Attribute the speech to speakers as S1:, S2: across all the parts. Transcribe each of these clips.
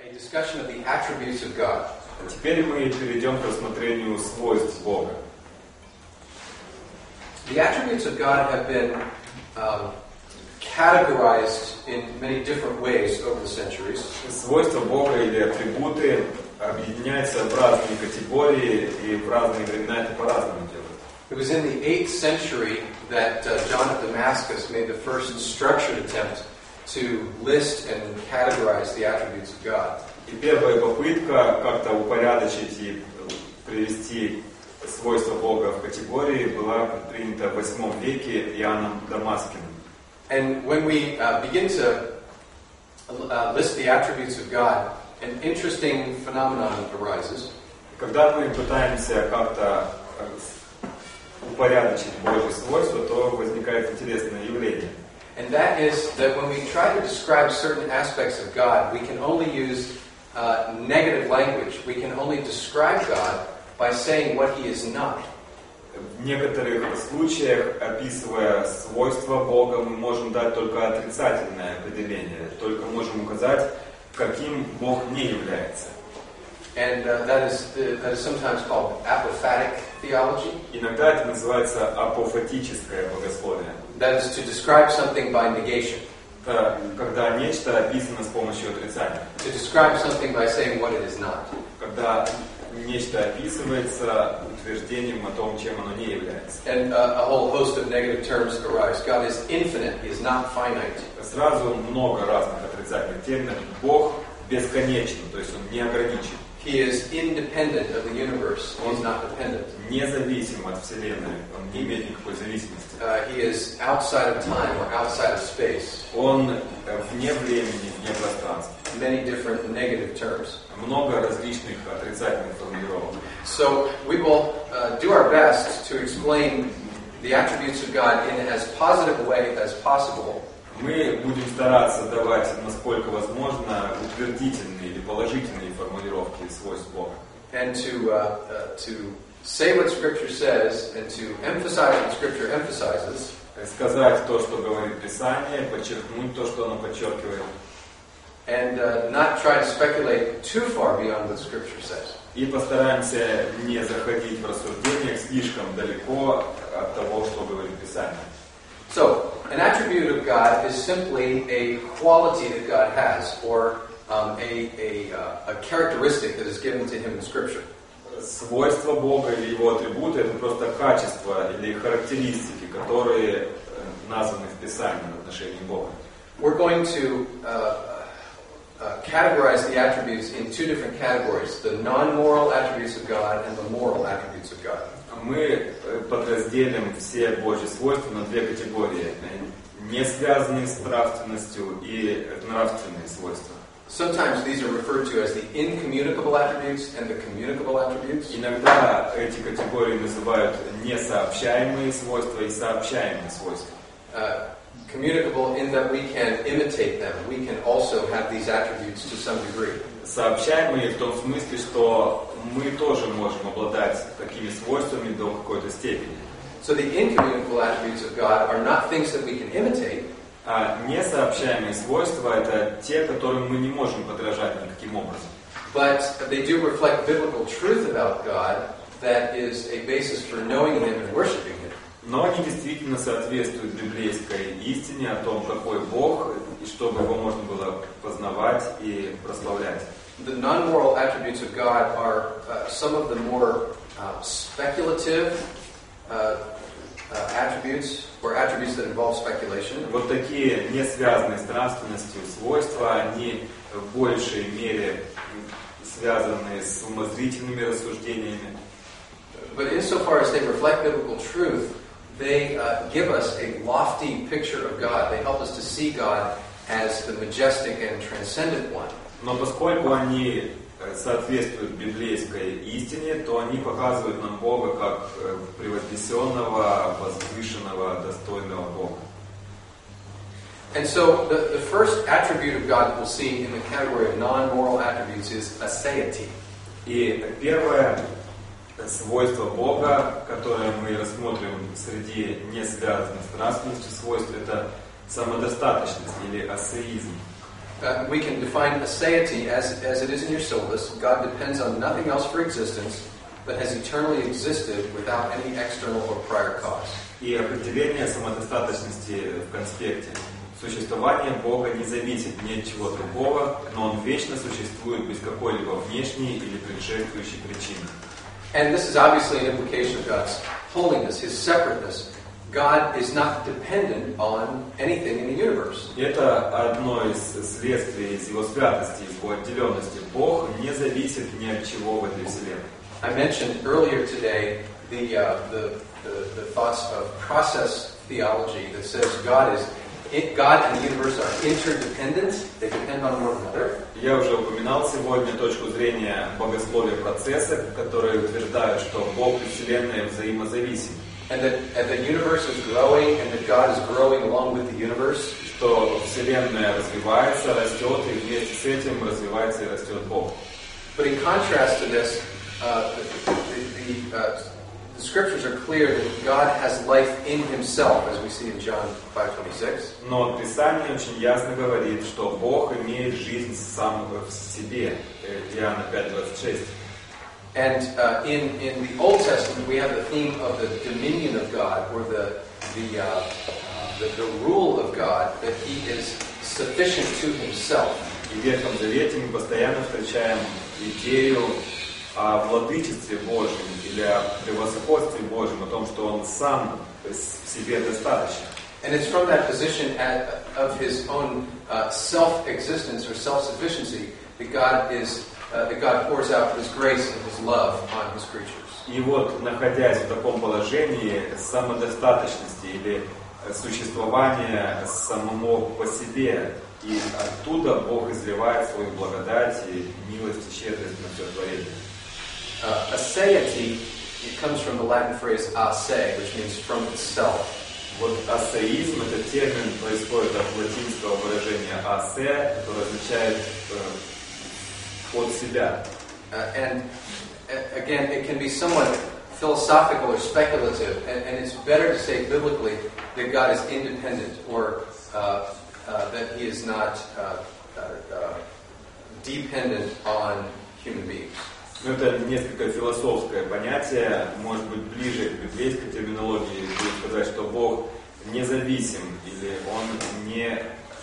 S1: a discussion of the attributes of God.
S2: Теперь мы перейдем к рассмотрению свойств Бога.
S1: The attributes of God have been categorized in many different ways over the centuries.
S2: Свойства Бога или атрибуты объединяются в разные категории, и в разные времена это по-разному делают.
S1: It was in the 8th century that John of Damascus made the first structured attempt to list and categorize the attributes of God.
S2: И первая попытка как-то упорядочить и привести свойства Бога в категории была предпринята в 8 веке Иоанном Дамаскиным.
S1: And when we begin to list the attributes of God, an interesting phenomenon arises.
S2: Когда мы пытаемся как-то упорядочить Божьи свойства, то возникает интересное явление.
S1: And that is that when we try to describe certain aspects of God, we can only use negative language. We can only describe God by saying what He is not.
S2: В некоторых случаях, описывая свойства Бога, мы можем дать только отрицательное определение, только можем указать, каким Бог не является.
S1: And that is sometimes called apophatic theology.
S2: Иногда это называется апофатическое богословие.
S1: That is to describe something by negation.
S2: Это когда нечто описано с помощью отрицания.
S1: To describe something by saying what it is not.
S2: Когда нечто описывается утверждением о том, чем оно не является.
S1: And a whole host of negative terms arise. God is infinite. He is not finite.
S2: Сразу много разных отрицательных терминов. Бог бесконечен, то есть Он не ограничен.
S1: He is independent of the universe. He is not dependent.
S2: Независим от Вселенной. Он не имеет никакой зависимости.
S1: He is outside of time or outside of space.
S2: Он вне времени, вне пространства.
S1: Many different negative terms.
S2: Много различных отрицательных формулировок.
S1: So we will do our best to explain the attributes of God in as positive a way as possible.
S2: Мы будем стараться давать, насколько возможно, утвердительные или положительные формулировки свойств Бога.
S1: And to say what Scripture says and to emphasize what Scripture emphasizes.
S2: Сказать то, что говорит Писание, подчеркнуть то, что оно подчеркивает.
S1: And not try to speculate too far beyond what Scripture says.
S2: И постараемся не заходить в рассуждениях слишком далеко от того, что говорит Писание.
S1: So, an attribute of God is simply a quality that God has, or a characteristic that is given to Him in Scripture.
S2: Свойства Бога или Его атрибуты – это просто качества или характеристики, которые названы в Писании в отношении Бога.
S1: We're going to categorize the attributes in two different categories: the non-moral attributes of God and the moral attributes of God.
S2: Мы подразделим все Божьи свойства на две категории: не связанные с нравственностью и нравственные свойства.
S1: Sometimes these are referred to as the incommunicable attributes and the communicable attributes.
S2: Иногда эти категории называют несообщаемые свойства и сообщаемые свойства.
S1: Communicable in that we can imitate them. We can also have these attributes to some degree.
S2: Сообщаемые в том смысле, что мы тоже можем обладать такими свойствами до какой-то степени.
S1: So the incommunicable attributes of God are not things that we can imitate.
S2: А несообщаемые свойства – это те, которым мы не можем подражать никаким образом.
S1: But they do reflect biblical truth about God that is a basis for knowing Him and worshiping Him.
S2: Но они действительно соответствуют библейской истине о том, какой Бог, и чтобы Его можно было познавать и прославлять.
S1: The non-moral attributes of God are some of the more speculative attributes, or attributes that involve speculation.
S2: Вот такие не связанные с нравственностью свойства, они в большей мере связаны с умозрительными рассуждениями.
S1: But insofar as they reflect biblical truth, they give us a lofty picture of God. They help us to see God as the majestic and transcendent one.
S2: Но поскольку они соответствуют библейской истине, то они показывают нам Бога как превознесенного, возвышенного, достойного Бога.
S1: And so the first attribute of God that we'll see in the category of non-moral attributes is aseity.
S2: И первое свойство Бога, которое мы рассмотрим среди не связанных с нравственностью свойств, это самодостаточность или асеизм.
S1: We can define aseity as it is in your syllabus. God depends on nothing else for existence, but has eternally existed without any external or prior cause.
S2: И определение самодостаточности в конспекте. Существование Бога не зависит ни от чего другого, но Он вечно существует без какой-либо внешней или предшествующей причины.
S1: And this is obviously an implication of God's holiness, His separateness. God is not dependent on anything in the universe.
S2: Это одно из следствий из Его святости, из Его отделенности. Бог не зависит ни от чего в этой вселенной.
S1: I mentioned earlier today the thoughts of process theology that says God and the universe are interdependent. They depend on one another.
S2: Я уже упоминал сегодня точку зрения богословия процесса, которые утверждают, что Бог и Вселенная взаимозависимы.
S1: And that the universe is growing, and that God is growing along with the universe.
S2: Что Вселенная развивается, растет, и вместе с этим развивается и растет Бог.
S1: But in contrast to this, the scriptures are clear that God has life in Himself, as we see in John 5:26.
S2: Но Писание очень ясно говорит, что Бог имеет жизнь сам в себе. Иоанна 5:26.
S1: And in the Old Testament, we have the theme of the dominion of God, or the rule of God, that He is sufficient to Himself.
S2: И в Ветхом Завете мы постоянно встречаем идею о владычестве Божьем или о превосходстве Божьем, о том, что Он сам в себе достаточен.
S1: And it's from that position of His own self-existence or self-sufficiency that God pours out His grace and His love on His creatures.
S2: И вот, находясь в таком положении самодостаточности или существования самому по себе, и оттуда Бог изливает свою благодать и милость и щедрость на все творение.
S1: Aseity, it comes from the Latin phrase ase, which means from itself.
S2: Вот асеизм, этот термин происходит от латинского выражения асе, которое означает от себя.
S1: And again, it can be somewhat philosophical or speculative, and it's better to say biblically that God is independent, or that He is not dependent on human beings.
S2: Но это несколько философское понятие, может быть, ближе к библейской терминологии, будет сказать, что Бог независим, или Он не,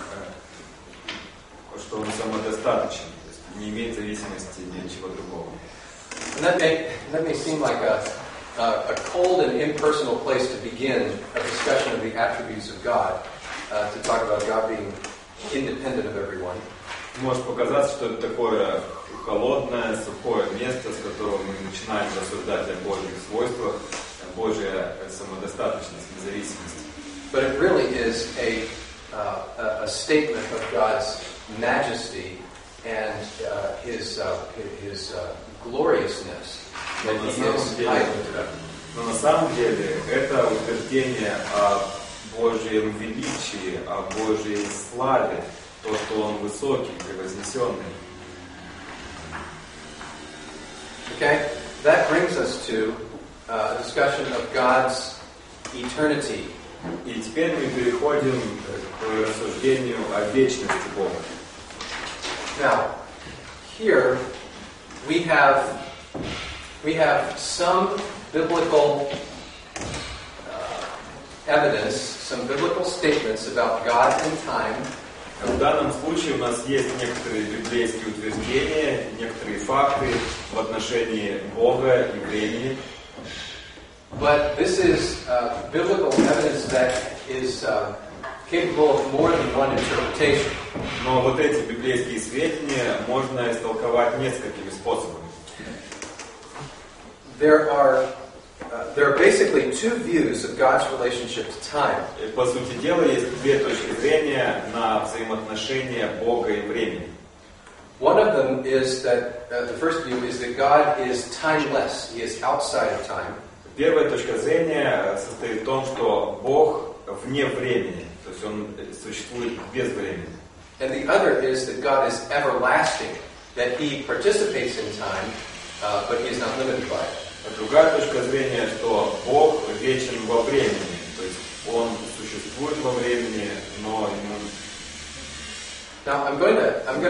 S2: что Он самодостаточен, то есть не имеет зависимости ни от чего другого.
S1: And that may seem like a cold and impersonal place to begin a discussion of the attributes of God, to talk about God being independent of everyone.
S2: Может показаться, что это такое холодное, сухое место, с которого мы начинаем рассуждать о Божьих свойствах, Божья самодостаточность, независимость.
S1: But it really is a statement of God's majesty and His gloriousness. That He is high and lifted up.
S2: Но на самом деле это утверждение о Божьем величии, о Божьей славе, то, что Он высокий, превознесенный.
S1: Okay, that brings us to a discussion of God's eternity.
S2: И теперь мы переходим к рассуждению о вечности Бога.
S1: Now, here we have some biblical evidence, some biblical statements about God and time.
S2: В данном случае у нас есть некоторые библейские утверждения, некоторые факты в отношении Бога и времени.
S1: But this is biblical evidence that is capable of more than one interpretation.
S2: Но вот эти библейские сведения можно истолковать несколькими способами.
S1: There are basically two views of God's relationship to time.
S2: И, по сути дела, есть две точки зрения на взаимоотношения Бога и времени.
S1: One of them is that the first view is that God is timeless. He is outside of time.
S2: Первая точка зрения состоит в том, что Бог вне времени, то есть Он существует без времени.
S1: And the other is that God is everlasting, that He participates in time, but He is not limited by it.
S2: А другая точка зрения, что Бог вечен во времени, то есть Он существует во времени, но Ему
S1: Now I'm going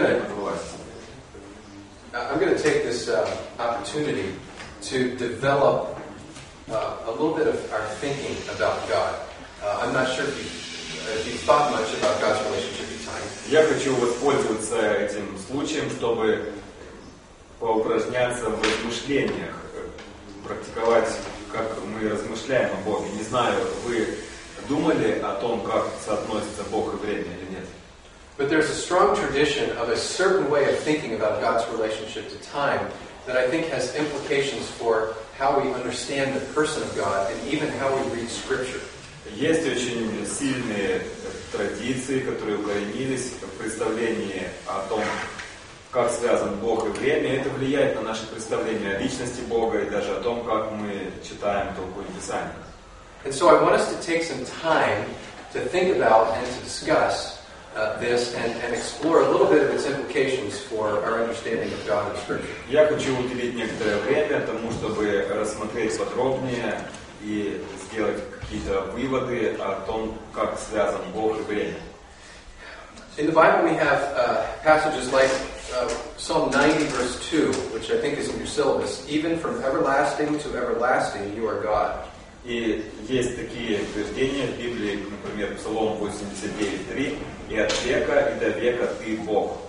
S1: to take this opportunity to develop a little bit of our thinking about God. I'm not sure if you've thought much about God's relationship to time.
S2: Я хочу воспользоваться этим случаем, чтобы поупражняться в размышлениях, практиковать, как мы размышляем о Боге. Не знаю, вы думали о том, как соотносится Бог и время или нет?
S1: But there's a strong tradition of a certain way of thinking about God's relationship to time that I think has implications for how we understand the person of God and even how we read Scripture.
S2: Есть очень сильные традиции, которые укоренились в представлении о том, как связан Бог и время. Это влияет на наше представление о личности Бога и даже о том, как мы читаем, толкуем Писание.
S1: And so I want us to take some time to think about and to discuss this and explore a little bit of its implications for our understanding of God and Scripture.
S2: Я хочу уделить некоторое время тому, чтобы рассмотреть подробнее и сделать какие-то выводы о том, как связан Бог и время.
S1: In the Bible we have passages like Psalm 90 verse 2, which I think is in your syllabus. Even from everlasting to everlasting you are God.
S2: И есть такие утверждения в Библии, например, Псалом 89:3, «И от века и до века ты Бог».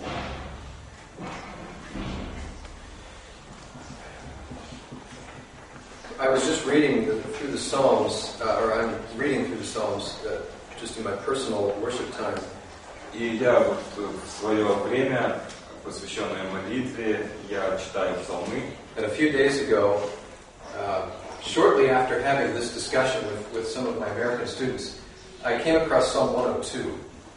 S1: I was just reading through the Psalms, or I'm reading through the Psalms just in my personal worship time.
S2: И я вот в свое время, посвященное молитве, я читаю псалмы.
S1: And a few days ago, shortly after having this discussion with some of my American students, I came across Psalm 102.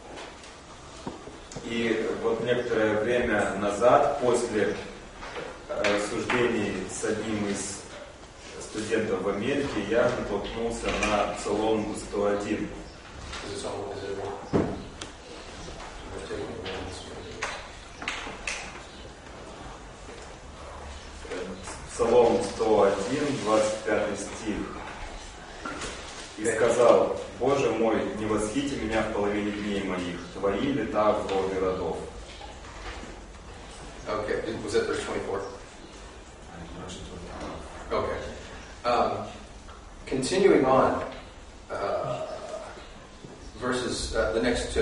S2: И вот некоторое время назад, после рассуждений с одним из студентов в Америке, я натолкнулся на Псалом 101. Псалом 101, 25 стих. «И сказал: Боже мой, не восхити меня в половине дней моих, Твои лета в роды родов».
S1: Okay, was that verse 24? Okay. Continuing on, verses, the next,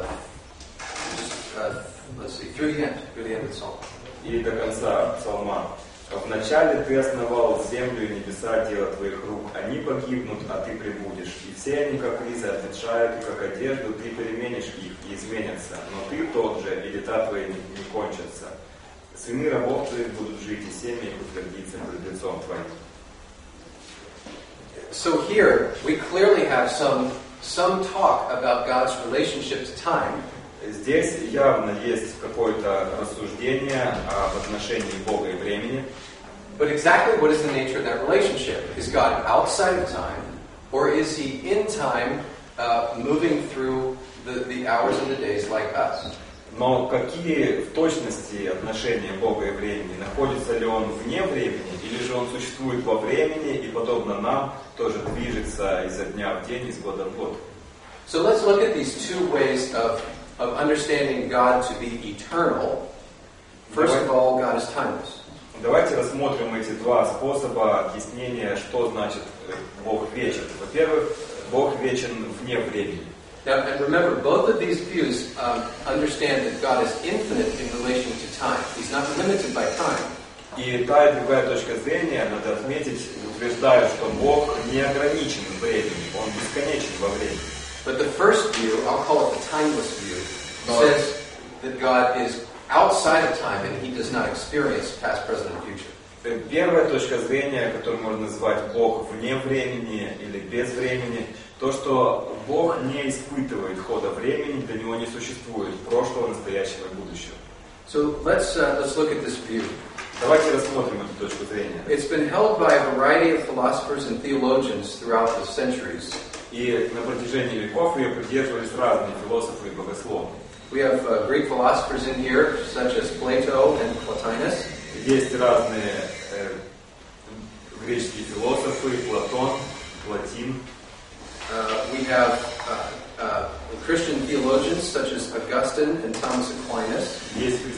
S1: let's see, through the end of the psalm.
S2: И до конца псалма. «Вначале ты основал землю и небеса, дело твоих рук. Они погибнут, а ты пребудешь. И все они, как ризы, ответшают, и как одежду ты переменишь их, и изменятся. Но ты тот же, и лета твои не кончатся. Сыны рабов твоих будут жить, и семя их утвердится пред лицом твоим».
S1: So here we clearly have some talk about God's relationship to time.
S2: Здесь явно есть какое-то рассуждение об отношении Бога и времени.
S1: But exactly what is the nature of that relationship? Is God outside of time, or is He in time, moving through the hours and the days like us?
S2: Но какие в точности отношения Бога и времени? Находится ли Он вне времени, или же Он существует во времени и, подобно нам, тоже движется изо дня в день, из года в год?
S1: So let's look at these two ways of understanding God to be eternal. First of all, God is timeless.
S2: Давайте рассмотрим эти два способа объяснения, что значит Бог вечен. Во-первых, Бог вечен вне времени.
S1: Now, and remember, both of these views understand that God is infinite in relation to time. He's not limited by time.
S2: И та и другая точка зрения, надо отметить, утверждают, что Бог не ограничен временем, Он бесконечен во времени.
S1: But the first view, I'll call it the timeless view, says that God is outside of time and He does not experience past, present, and future.
S2: Первая точка зрения, которую можно назвать Бог вне времени или без времени, то, что Бог не испытывает хода времени, для Него не существует прошлого, настоящего и будущего.
S1: So let's look at this view.
S2: Давайте рассмотрим эту точку зрения.
S1: It's been held by a variety of philosophers and theologians throughout the centuries.
S2: И на протяжении веков ее придерживались разные философы и богословы.
S1: We have Greek philosophers in here, such as Plato and Plotinus.
S2: Есть разные греческие философы, Платон, Платин.
S1: We have Christian theologians such as Augustine and Thomas Aquinas.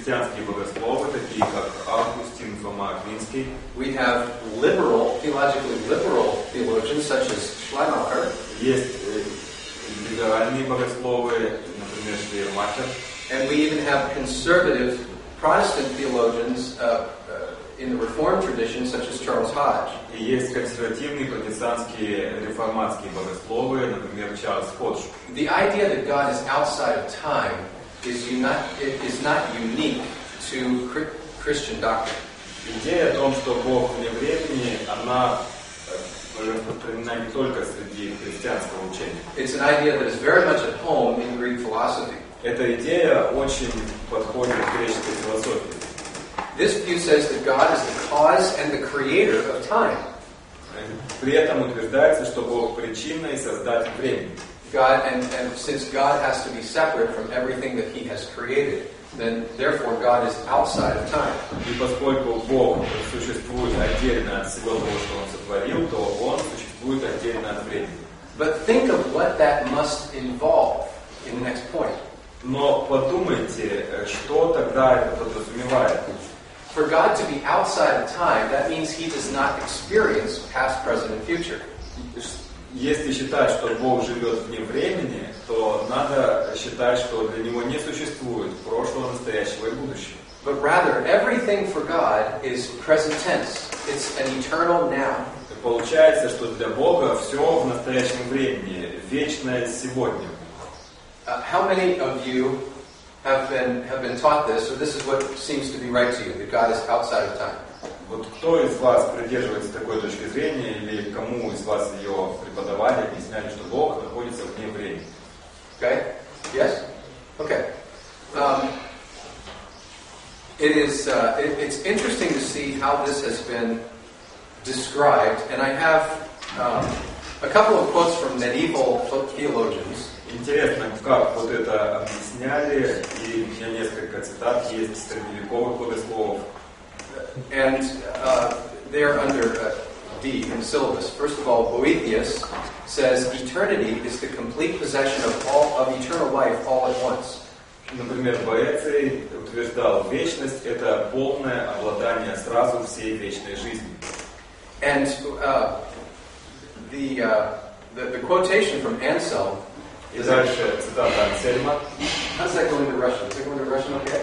S2: христианские богословы, такие как Августин, Фома Аквинский.
S1: We have liberal, theologically liberal theologians such as Schleiermacher.
S2: Есть либеральные богословы, например, Швейермахер.
S1: And we even have conservative Protestant theologians in the Reformed tradition, such as Charles Hodge.
S2: И есть консервативные протестантские реформатские богословы, например, Чарльз Ходж.
S1: The idea that God is outside of time is not unique to Christian doctrine.
S2: Идея о том, что Бог вне времени, она распространена не только среди христианского учения.
S1: It's an idea that is very much at home in Greek philosophy.
S2: Эта идея очень подходит к греческой философии.
S1: This view says that God is the cause and the creator of time.
S2: При этом утверждается, что Бог причина и создатель времени.
S1: God, and since God has to be separate from everything that He has created, then therefore God is outside of time.
S2: И поскольку Бог существует отдельно от всего того, что Он сотворил, то Он существует отдельно от времени.
S1: But think of what that must involve in the next point.
S2: Но подумайте, что тогда это подразумевает.
S1: For God to be outside of time, that means He does not experience past, present, and future.
S2: Если считать, что Бог живет вне времени, то надо считать, что для Него не существует прошлого, настоящего и будущего.
S1: But rather, everything for God is present tense. It's an eternal now.
S2: Получается, что для Бога все в настоящем времени, вечное сегодня.
S1: How many of you have been taught this, or this is what seems to be right to you, that God is outside of time?
S2: Вот кто из вас придерживается такой точки зрения, или кому из вас ее преподавали, объясняли, что Бог находится вне времени?
S1: Okay? Yes? Okay. It's interesting to see how this has been described, and I have a couple of quotes from medieval theologians.
S2: Интересно, как вот это объясняли, и у меня несколько цитат есть средневековых богословов.
S1: And they're under D in the syllabus. First of all, Boethius says eternity is the complete possession of eternal life all at once.
S2: Например, Боэций утверждал, вечность – это полное обладание сразу всей вечной жизнью.
S1: And the quotation from Anselm.
S2: И дальше цитата Ансельма.
S1: How's that going to Russian? Is it going to Russian okay?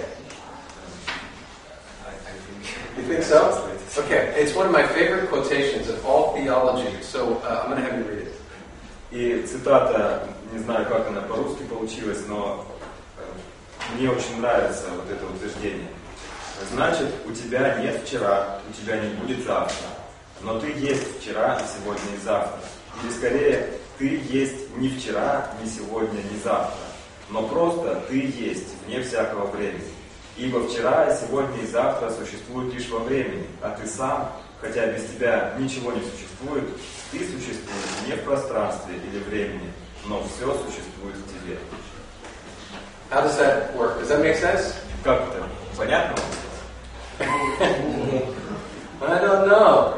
S1: You think so? Okay, it's one of my favorite quotations of all theology, so I'm going to have you read it.
S2: И цитата, не знаю, как она по-русски получилась, но мне очень нравится вот это утверждение. Значит, у тебя нет вчера, у тебя не будет завтра, но ты есть вчера, сегодня и завтра. Или скорее, ты есть не вчера, не сегодня, не завтра, но просто ты есть вне всякого времени. Ибо вчера, сегодня и завтра существуют лишь во времени, а ты сам, хотя без тебя ничего не существует, ты существуешь не в пространстве или времени, но все существует в тебе.
S1: How does that work? Does that make sense?
S2: Как это? Понятно?
S1: I don't know.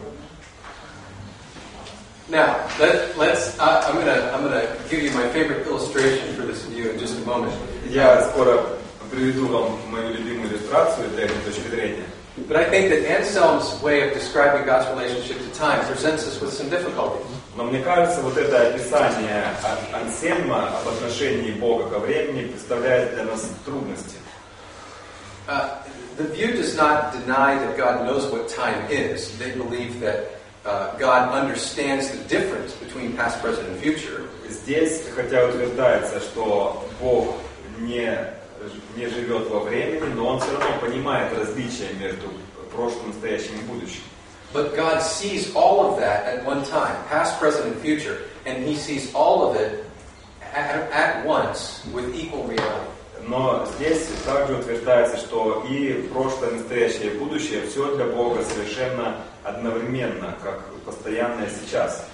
S1: Now, I'm gonna give you my favorite illustration for this view in just a moment.
S2: Я скоро приведу вам мою любимую иллюстрацию для этой точки зрения.
S1: But I think that Anselm's way of describing God's relationship to time presents us with some difficulties.
S2: Но мне кажется, вот это описание Ансельма об отношении Бога ко времени представляет для нас трудности.
S1: The view does not deny that God knows what time is. They believe that God understands the difference between past, present, and future.
S2: Здесь, хотя утверждается, что Бог не живет во времени, но Он все равно понимает различия между прошлым, настоящим и будущим.
S1: But God sees all of that at one time, past, present, and future, and He sees all of it at once with equal reality.
S2: Но здесь также утверждается, что и прошлое, настоящее и будущее все для Бога совершенно одновременно, как постоянное сейчас.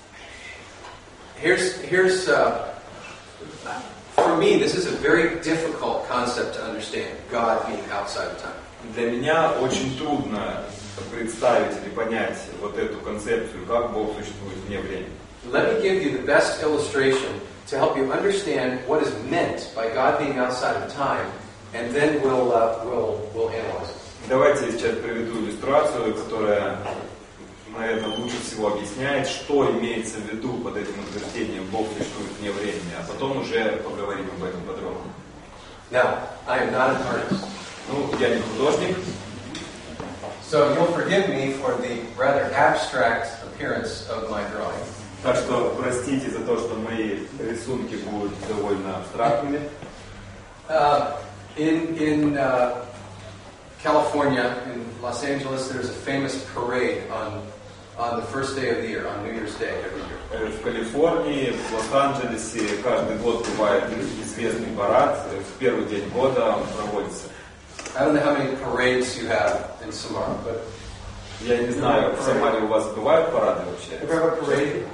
S1: For me, this is a very difficult concept to understand, God being outside of time.
S2: Для меня очень трудно представить или понять вот эту концепцию, как Бог существует вне времени.
S1: Let me give you the best illustration to help you understand what is meant by God being outside of time and then we'll analyze it.
S2: Давайте я сейчас приведу иллюстрацию, которая, наверное, лучше всего объясняет, что имеется в виду под этим утверждением «Бог существует вне времени», а потом уже поговорим об этом подробно.
S1: Now, I am not an artist.
S2: Ну, я не художник,
S1: So you'll forgive me for the rather abstract appearance of my drawing.
S2: так что простите за то, что мои рисунки будут довольно абстрактными.
S1: In California, in Los Angeles, there's a famous parade on the first day of the year, on New Year's Day every year.
S2: В Калифорнии, в Лос-Анджелесе каждый год бывает известный парад. В первый день года он проводится.
S1: I don't know how many parades you have in Samara, but
S2: Я не знаю, в Самаре у вас бывают парады вообще?
S1: have you ever parade?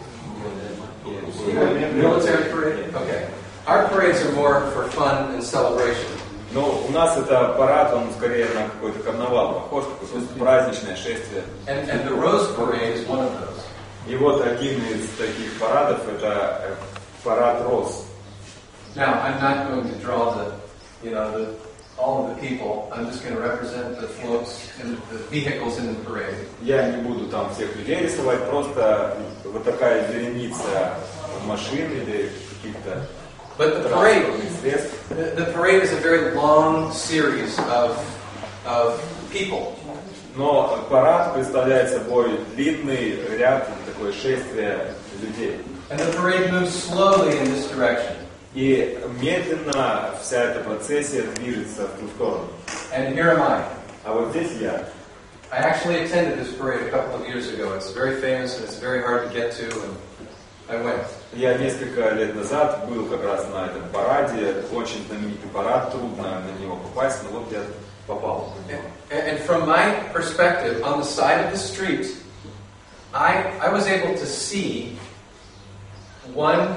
S1: Military parade? Okay. Our parades are more for fun and celebration.
S2: Но у нас это парад, он скорее на какой-то карнавал похож, какое-то праздничное шествие.
S1: And the Rose Parade is one of those.
S2: И вот один из таких парадов это парад роз.
S1: Now, I'm not going to draw all of the people. I'm just going to represent the floats and the vehicles in the parade.
S2: Я не буду там всех людей рисовать, просто вот такая вереница машин или каких-то
S1: But the parade is a very long series of people.
S2: Но парад представляет собой длинный ряд, такое шествие людей.
S1: And the parade moves slowly in this direction.
S2: И медленно вся эта процессия движется в ту сторону.
S1: And here am I.
S2: А вот здесь я.
S1: I actually attended this parade a couple of years ago. It's very famous and it's very hard to get to, and I went.
S2: Я несколько лет назад был как раз на этом параде, очень знаменитый парад, трудно на него попасть, но вот я попал на него.
S1: And from my perspective, on the side of the street, I was able to see one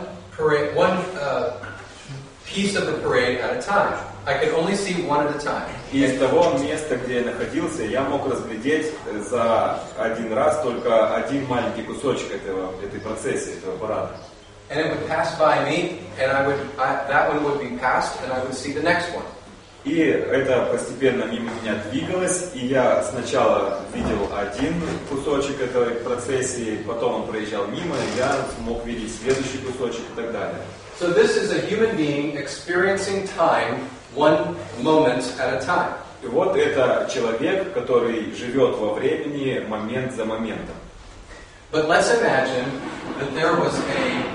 S1: piece of the parade at a time. I could only see one at a time.
S2: И из того места, где я находился, я мог разглядеть за один раз только один маленький кусочек этой процессии, этого парада.
S1: And it would pass by me, and that one would be passed, and I would see the next one.
S2: И это постепенно мимо меня двигалось, и я сначала видел один кусочек этой процессии, потом он проезжал мимо, и я мог видеть следующий кусочек и так далее.
S1: So this is a human being experiencing time one moment at a time.
S2: И вот это человек, который живет во времени момент за моментом.
S1: But let's imagine that there was a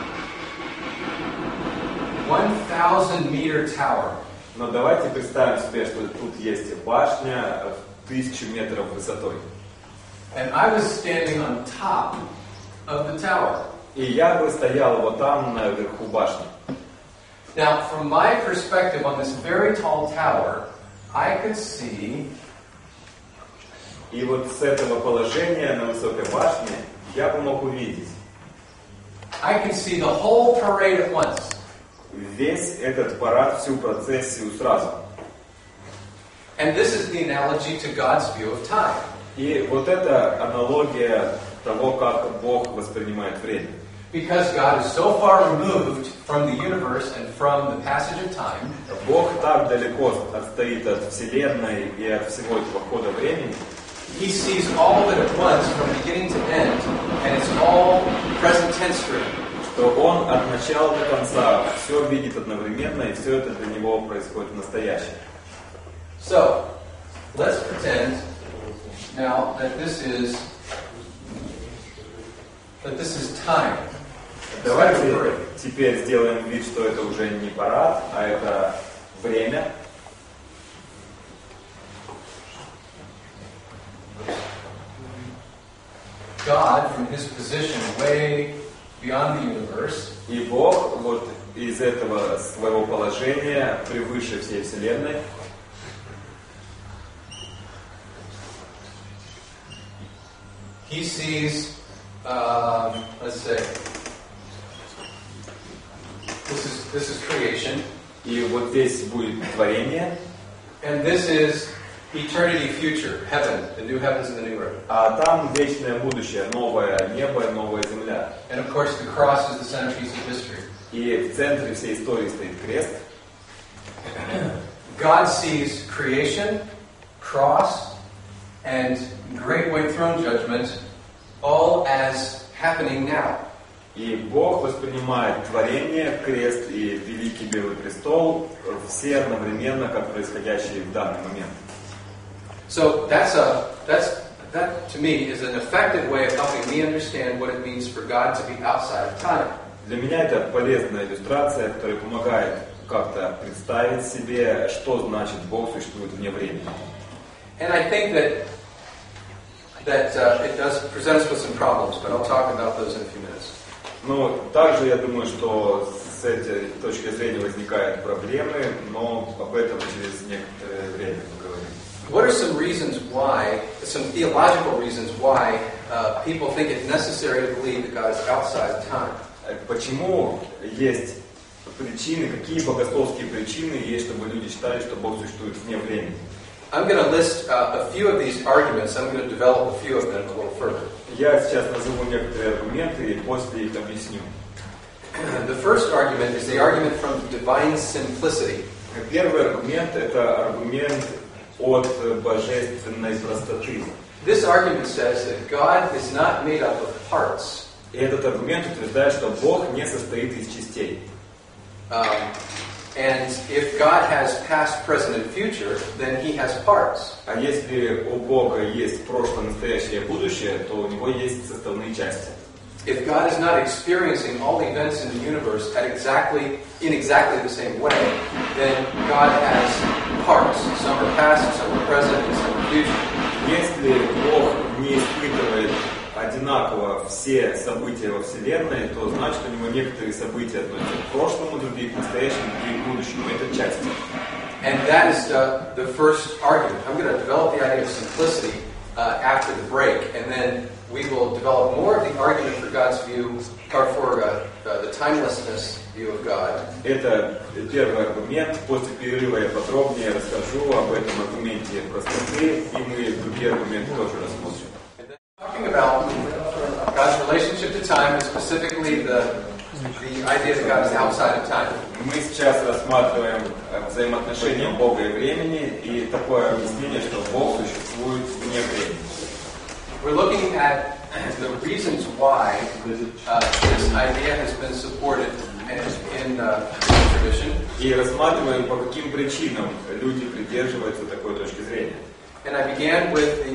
S1: 1,000-meter tower.
S2: Но давайте представим себе, что тут есть башня в 1000 метров высотой.
S1: And I was standing on top of the tower.
S2: И я бы стоял вот там, наверху башни.
S1: Now, from my perspective on this very tall tower, I could see.
S2: И вот с этого положения на высокой башне я бы мог увидеть.
S1: I could see the whole parade at once.
S2: Весь этот парад, всю процессию сразу.
S1: And this is the analogy to God's view of time.
S2: И вот это аналогия того, как Бог воспринимает время.
S1: Because God is so far removed from the universe and from the passage of time.
S2: Бог так далеко отстоит от Вселенной и от всего этого хода времени.
S1: He sees all of it at once, from beginning to end, and it's all present tense for him.
S2: Что Он от начала до конца все видит одновременно, и все это для Него происходит в настоящем.
S1: So, let's pretend now that this is time.
S2: Давайте теперь сделаем вид, что это уже не парад, а это время.
S1: God, from His position way beyond the universe,
S2: И Бог вот из этого своего положения превыше всей Вселенной.
S1: He sees, let's say, this is creation,
S2: И вот здесь будет творение,
S1: and this is eternity future, heaven, the new heavens and the new earth.
S2: а там вечное будущее, новое небо, новая земля.
S1: And of course, the cross is the centerpiece of history.
S2: И в центре всей истории стоит крест.
S1: God sees creation, cross, and great white throne judgment all as happening now.
S2: И Бог воспринимает творение, крест и Великий Белый Престол все одновременно, как происходящие в данный момент.
S1: So that to me is an effective way of helping me understand what it means for God to be outside of time.
S2: Для меня это полезная иллюстрация, которая помогает как-то представить себе, что значит Бог существует вне времени.
S1: And I think that it does present us with some problems, but I'll talk about those in a few minutes.
S2: Но также я думаю, что с этой точки зрения возникают проблемы, но об этом через некоторое время поговорим.
S1: What are some reasons why, some theological reasons why people think it necessary to believe that God is outside of time?
S2: Почему есть причины, какие богословские причины есть, чтобы люди считали, что Бог существует вне времени?
S1: I'm going to list a few of these arguments. I'm going to develop a few of them a little further.
S2: Я сейчас назову некоторые аргументы и после их объясню.
S1: The first argument is the argument from divine simplicity.
S2: Первый аргумент – это аргумент от божественной простоты.
S1: This argument says that God is not made up of parts.
S2: И этот аргумент утверждает, что Бог не состоит из частей.
S1: And if God has past, present, and future, then He has parts.
S2: А если у Бога есть прошлое, настоящее и будущее, то у него есть составные части.
S1: If God is not experiencing all events in the universe in exactly the same way, then God has parts. Some are past, some are present, and some are future.
S2: Если Бог не испытывает одинаково все события во Вселенной, то значит у него некоторые события относятся к прошлому, другие к настоящему, другие к будущему. Это часть.
S1: And that is the first argument. I'm going to develop the idea of simplicity after the break, and then we will develop more of the argument for God's view, or for the timelessness view of God.
S2: Это первый аргумент. После перерыва я подробнее расскажу об этом аргументе простоты, и мы другие аргументы тоже рассмотрим.
S1: Talking about God's relationship to time, and specifically the idea that God is outside of time.
S2: Мы сейчас рассматриваем взаимоотношения Бога и времени, и такое объяснение, что Бог существует вне времени.
S1: We're looking at the reasons why this idea has been supported in tradition.
S2: И рассматриваем, по каким причинам люди придерживаются такой точки зрения.
S1: And I began with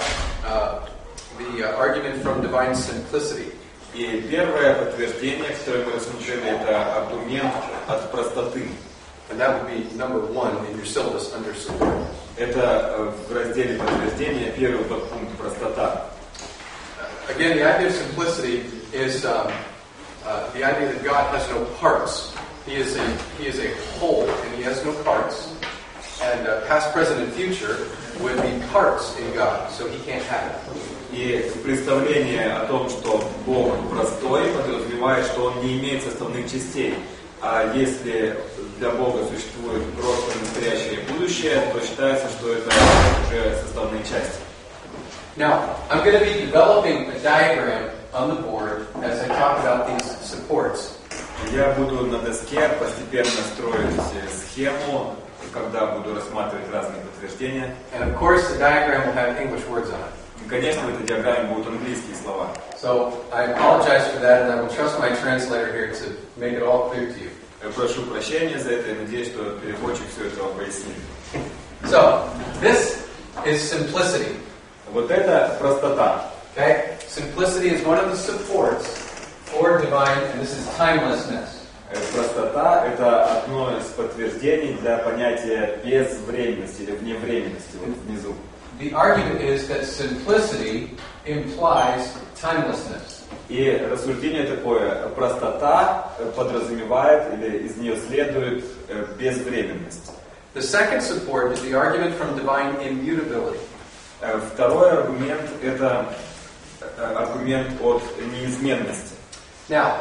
S1: the argument from divine simplicity.
S2: И первое подтверждение, которое мы рассмотрели, это аргумент от простоты.
S1: And that would be number 1 in your syllabus under support.
S2: Это в разделе подтверждения первый подпункт простота.
S1: Again, the idea of simplicity is the idea that God has no parts. He is a whole, and He has no parts. And past, present, and future would be parts in God, so He can't have it.
S2: И представление о том, что Бог простой, подразумевает, что Он не имеет составных частей. А если для Бога существует прошлое, настоящее и будущее, то считается, что это уже составные части.
S1: Now, I'm going to be developing a diagram on the board as I talk about these supports.
S2: Я буду на доске постепенно строить схему, когда буду рассматривать разные подтверждения.
S1: And of course, the diagram will have English words on it.
S2: И, конечно, в этой диаграмме будут английские слова.
S1: So I apologize for that, and I will trust my translator here to make it all clear to you.
S2: Я прошу прощения за это и надеюсь, что переводчик все это вам пояснит.
S1: So, this is simplicity.
S2: Вот это простота.
S1: Okay? Simplicity is one of the supports for divine, and this is timelessness.
S2: Простота – это одно из подтверждений для понятия безвременности или вневременности, вот внизу.
S1: The argument is that simplicity implies timelessness.
S2: И рассуждение такое: простота подразумевает или из нее следует безвременность.
S1: The second support is the argument from divine immutability.
S2: Второй аргумент – это аргумент от неизменности.
S1: Now,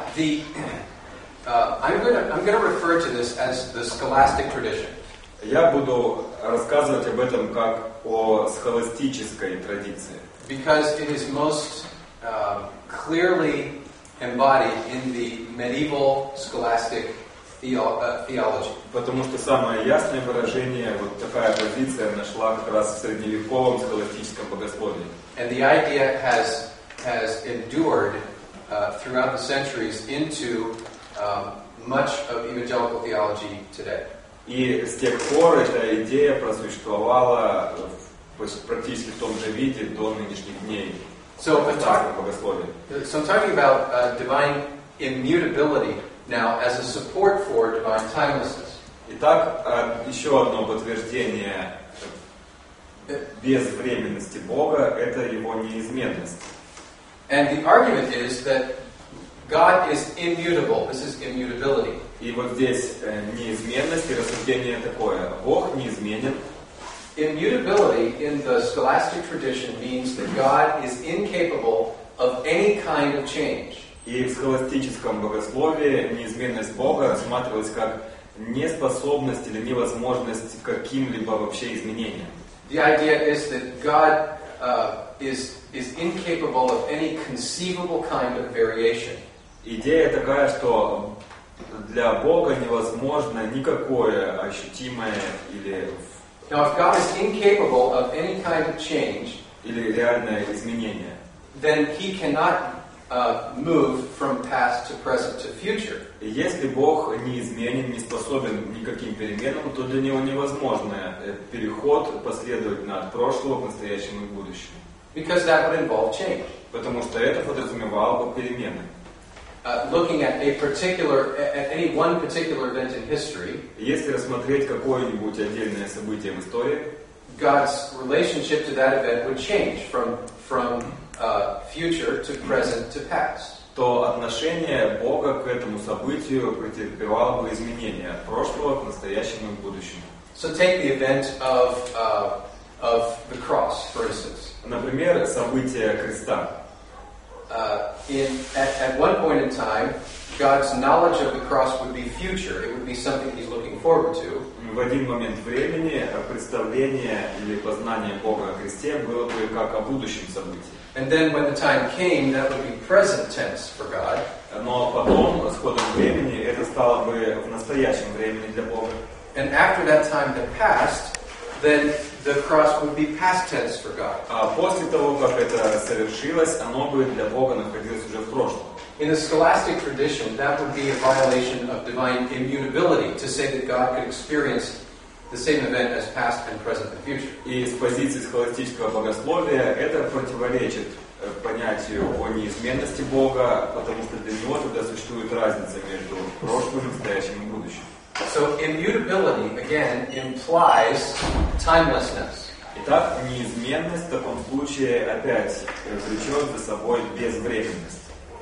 S1: I'm going to refer to this as the scholastic tradition.
S2: Я буду рассказывать об этом как о схоластической традиции.
S1: Because it is most clearly embodied in the medieval scholastic theology.
S2: Потому что самое ясное выражение, вот такая позиция нашла как раз в средневековом схоластическом богословии.
S1: And the idea has endured throughout the centuries into much of evangelical theology today.
S2: И с тех пор эта идея просуществовала практически в том же виде до нынешних дней.
S1: So I'm talking about divine immutability now as a support for divine timelessness.
S2: Итак, еще одно подтверждение безвременности Бога – это Его неизменность.
S1: And the argument is that God is immutable. This is immutability.
S2: И вот здесь неизменность и рассуждение такое. Бог неизменен.
S1: Immutability in the scholastic tradition means that God is incapable of any kind of change.
S2: И в схоластическом богословии неизменность Бога рассматривалась как неспособность или невозможность каким-либо вообще изменениям.
S1: The idea is that God is incapable of any conceivable kind of variation.
S2: Идея такая, что для Бога невозможно никакое ощутимое или
S1: Now, if God is incapable of any kind of change,
S2: или реальное изменение,
S1: then He cannot move from past to present to future.
S2: и если Бог неизменен, не способен никаким переменам, то для Него невозможно переход последовательно от прошлого к настоящему и будущему.
S1: Because that would involve change.
S2: Потому что это подразумевало бы перемены.
S1: Looking at any one particular event in history,
S2: Если рассмотреть какое-нибудь отдельное событие в истории,
S1: God's relationship to that event would change from future to present to past.
S2: то отношение Бога к этому событию претерпевало бы изменения от прошлого к настоящему и будущему.
S1: So take the event of the cross, for instance.
S2: Например, событие креста.
S1: At one point in time, God's knowledge of the cross would be future. It would be something He's looking forward to.
S2: В один момент времени представление или познание Бога о кресте было бы как о будущем событии.
S1: And then when the time came, that would be present tense for God.
S2: Но потом, с ходом времени, это стало бы в настоящем времени для Бога.
S1: And after that time had passed, then the cross would be past tense for God.
S2: А после того, как это совершилось, оно бы для Бога находилось уже в прошлом.
S1: In the scholastic tradition, that would be a violation of divine immutability to say that God could experience the same event as past and present and future.
S2: И с позиции схоластического богословия это противоречит понятию о неизменности Бога, потому что для него тогда существует разница между прошлым, настоящим и будущим.
S1: So immutability, again, implies timelessness.
S2: Итак, неизменность в таком случае опять влечет за собой безвременность.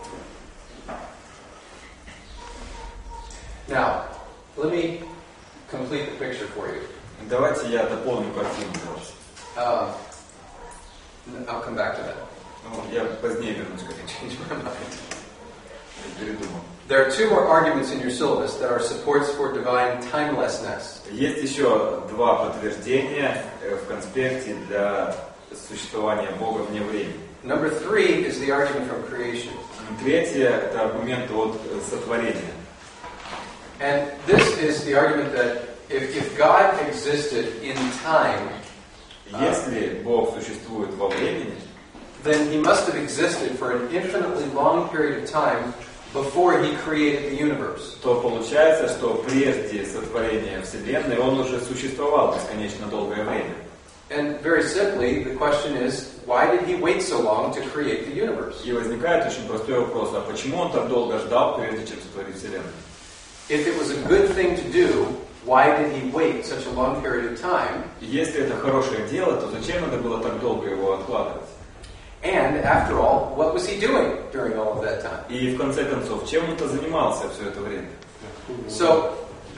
S1: Now, let me complete the picture for you.
S2: Давайте я дополню картину для вас.
S1: I'll come back to that.
S2: Я позднее вернусь к этому.
S1: Change my mind.
S2: Я передумал.
S1: There are two more arguments in your syllabus that are supports for divine timelessness.
S2: Есть еще два подтверждения в конспекте для существования Бога вне времени.
S1: Number 3 is the argument from creation.
S2: Третье – это аргумент от сотворения.
S1: And this is the argument that if God existed in time,
S2: Если Бог существует во времени,
S1: then He must have existed for an infinitely long period of time before He created the universe.
S2: то получается, что прежде сотворения Вселенной Он уже существовал бесконечно долгое время.
S1: And very simply, the question is, why did He wait so long to create the universe?
S2: И возникает очень простой вопрос, а почему Он так долго ждал, прежде чем сотворить Вселенную?
S1: If it was a good thing to do, why did He wait such a long period of time?
S2: И если это хорошее дело, то зачем надо было так долго его откладывать?
S1: And after all, what was He doing during all of that time?
S2: И в конце концов, чем Он-то занимался все это время?
S1: So,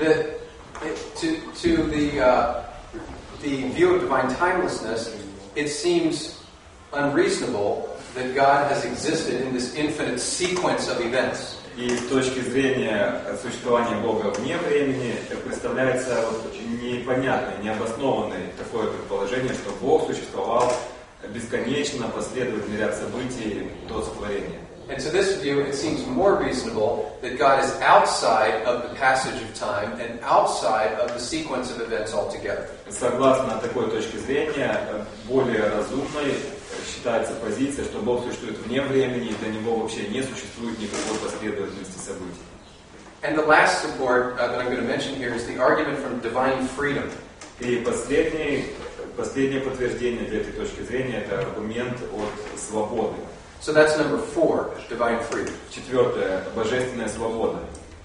S1: to the view of divine timelessness, it seems unreasonable that God has existed in this infinite sequence of events.
S2: И с точки зрения существования Бога вне времени представляется непонятное, необоснованное такое предположение, что Бог существовал бесконечно последовательный ряд событий до сотворения.
S1: And to this view, it seems more reasonable that God is outside of the passage of time and outside of the sequence of events altogether.
S2: Согласно такой точке зрения, более разумной считается позиция, что Бог существует вне времени, и для Него вообще не существует никакой последовательности событий.
S1: And the last support that I'm going to mention here is the argument from divine freedom.
S2: И последнее подтверждение для этой точки зрения – это аргумент от свободы.
S1: So that's number 4, divine freedom.
S2: Четвертое – божественная свобода.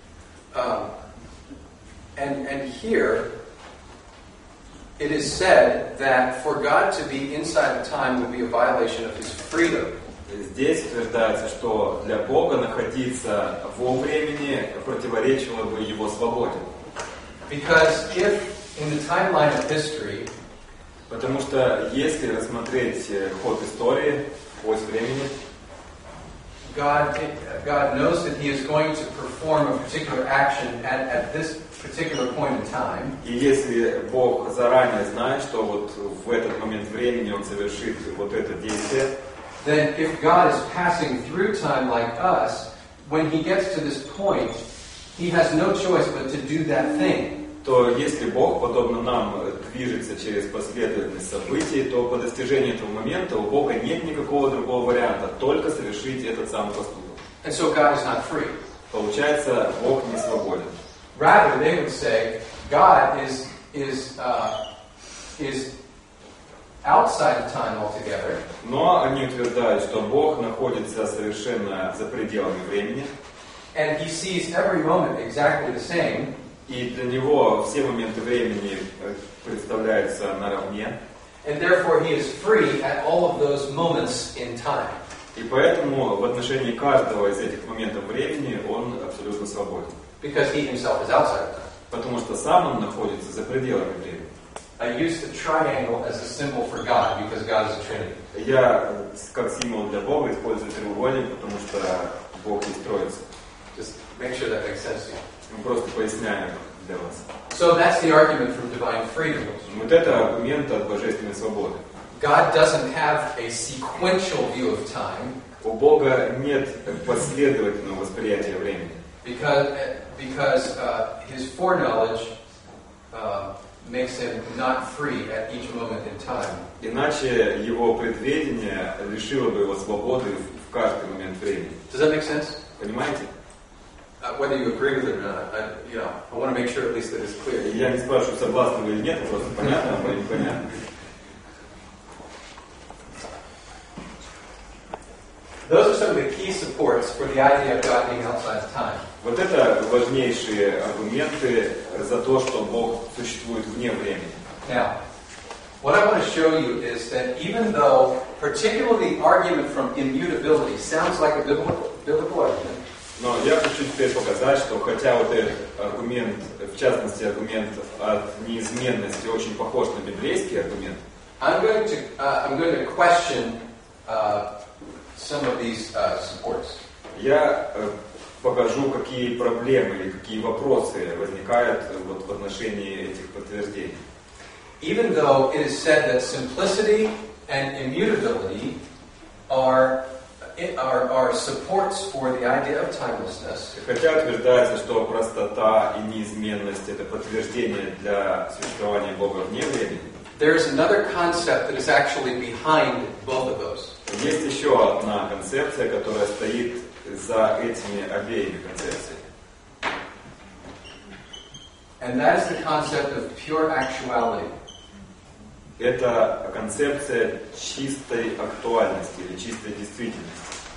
S1: And here it is said that for God to be inside of time would be a violation of His freedom.
S2: Здесь утверждается, что для Бога находиться во времени противоречило бы Его свободе.
S1: Because if in the timeline of history,
S2: потому что если рассмотреть ход истории, ось времени,
S1: God knows that He is going to perform a particular action at this particular point in time.
S2: И если Бог заранее знает, что вот в этот момент времени Он совершит вот это действие,
S1: then if God is passing through time like us, when He gets to this point, He has no choice but to do that thing.
S2: то если Бог, подобно нам, движется через последовательность событий, то по достижении этого момента у Бога нет никакого другого варианта, только совершить этот самый поступок.
S1: And so God is not free.
S2: Получается, Бог не свободен.
S1: Rather, they would say God is outside of time altogether.
S2: Но они утверждают, что Бог находится совершенно за пределами времени.
S1: And He sees every moment exactly the same.
S2: И для Него все моменты времени представляются наравне.
S1: And therefore He is free at all of those moments in time.
S2: И поэтому в отношении каждого из этих моментов времени Он абсолютно свободен.
S1: Because He Himself is outside of time.
S2: Потому что сам Он находится за пределами времени.
S1: I use the triangle as a symbol for God because God is a Trinity.
S2: Я как символ для Бога использую треугольник, потому что Бог есть Троица.
S1: Just make sure that makes sense to you.
S2: Мы просто поясняем для вас.
S1: So that's the argument from divine freedom.
S2: Вот это аргумент от божественной свободы.
S1: God doesn't have a sequential view of time.
S2: У Бога нет последовательного восприятия времени.
S1: Because His foreknowledge makes Him not free at each moment in time.
S2: Иначе Его предвидение лишило бы Его свободы в каждый момент времени.
S1: Does that make sense?
S2: Понимаете?
S1: Whether you agree with it or not, I want to make sure at least that it's clear.
S2: Я не спрашиваю, согласны вы или нет, просто понятно, а непонятно.
S1: Those are some of the key supports for the idea of God being outside of time.
S2: Вот это важнейшие аргументы за то, что Бог существует вне времени.
S1: Now, what I want to show you is that even though, particularly the argument from immutability sounds like a biblical argument,
S2: Но я хочу теперь показать, что хотя вот этот аргумент, в частности аргумент от неизменности, очень похож на библейский аргумент,
S1: I'm going to question some of these supports.
S2: я покажу, какие проблемы или какие вопросы возникают вот в отношении этих подтверждений.
S1: Even though it is said that simplicity and immutability are supports for the idea of timelessness.
S2: Хотя утверждается, что простота и неизменность – это подтверждение для существования Бога вне времени.
S1: There is another concept that is actually behind both of those.
S2: Есть еще одна концепция, которая стоит за этими обеими концепциями.
S1: And that is the concept of pure actuality.
S2: Это концепция чистой актуальности или чистой действительности.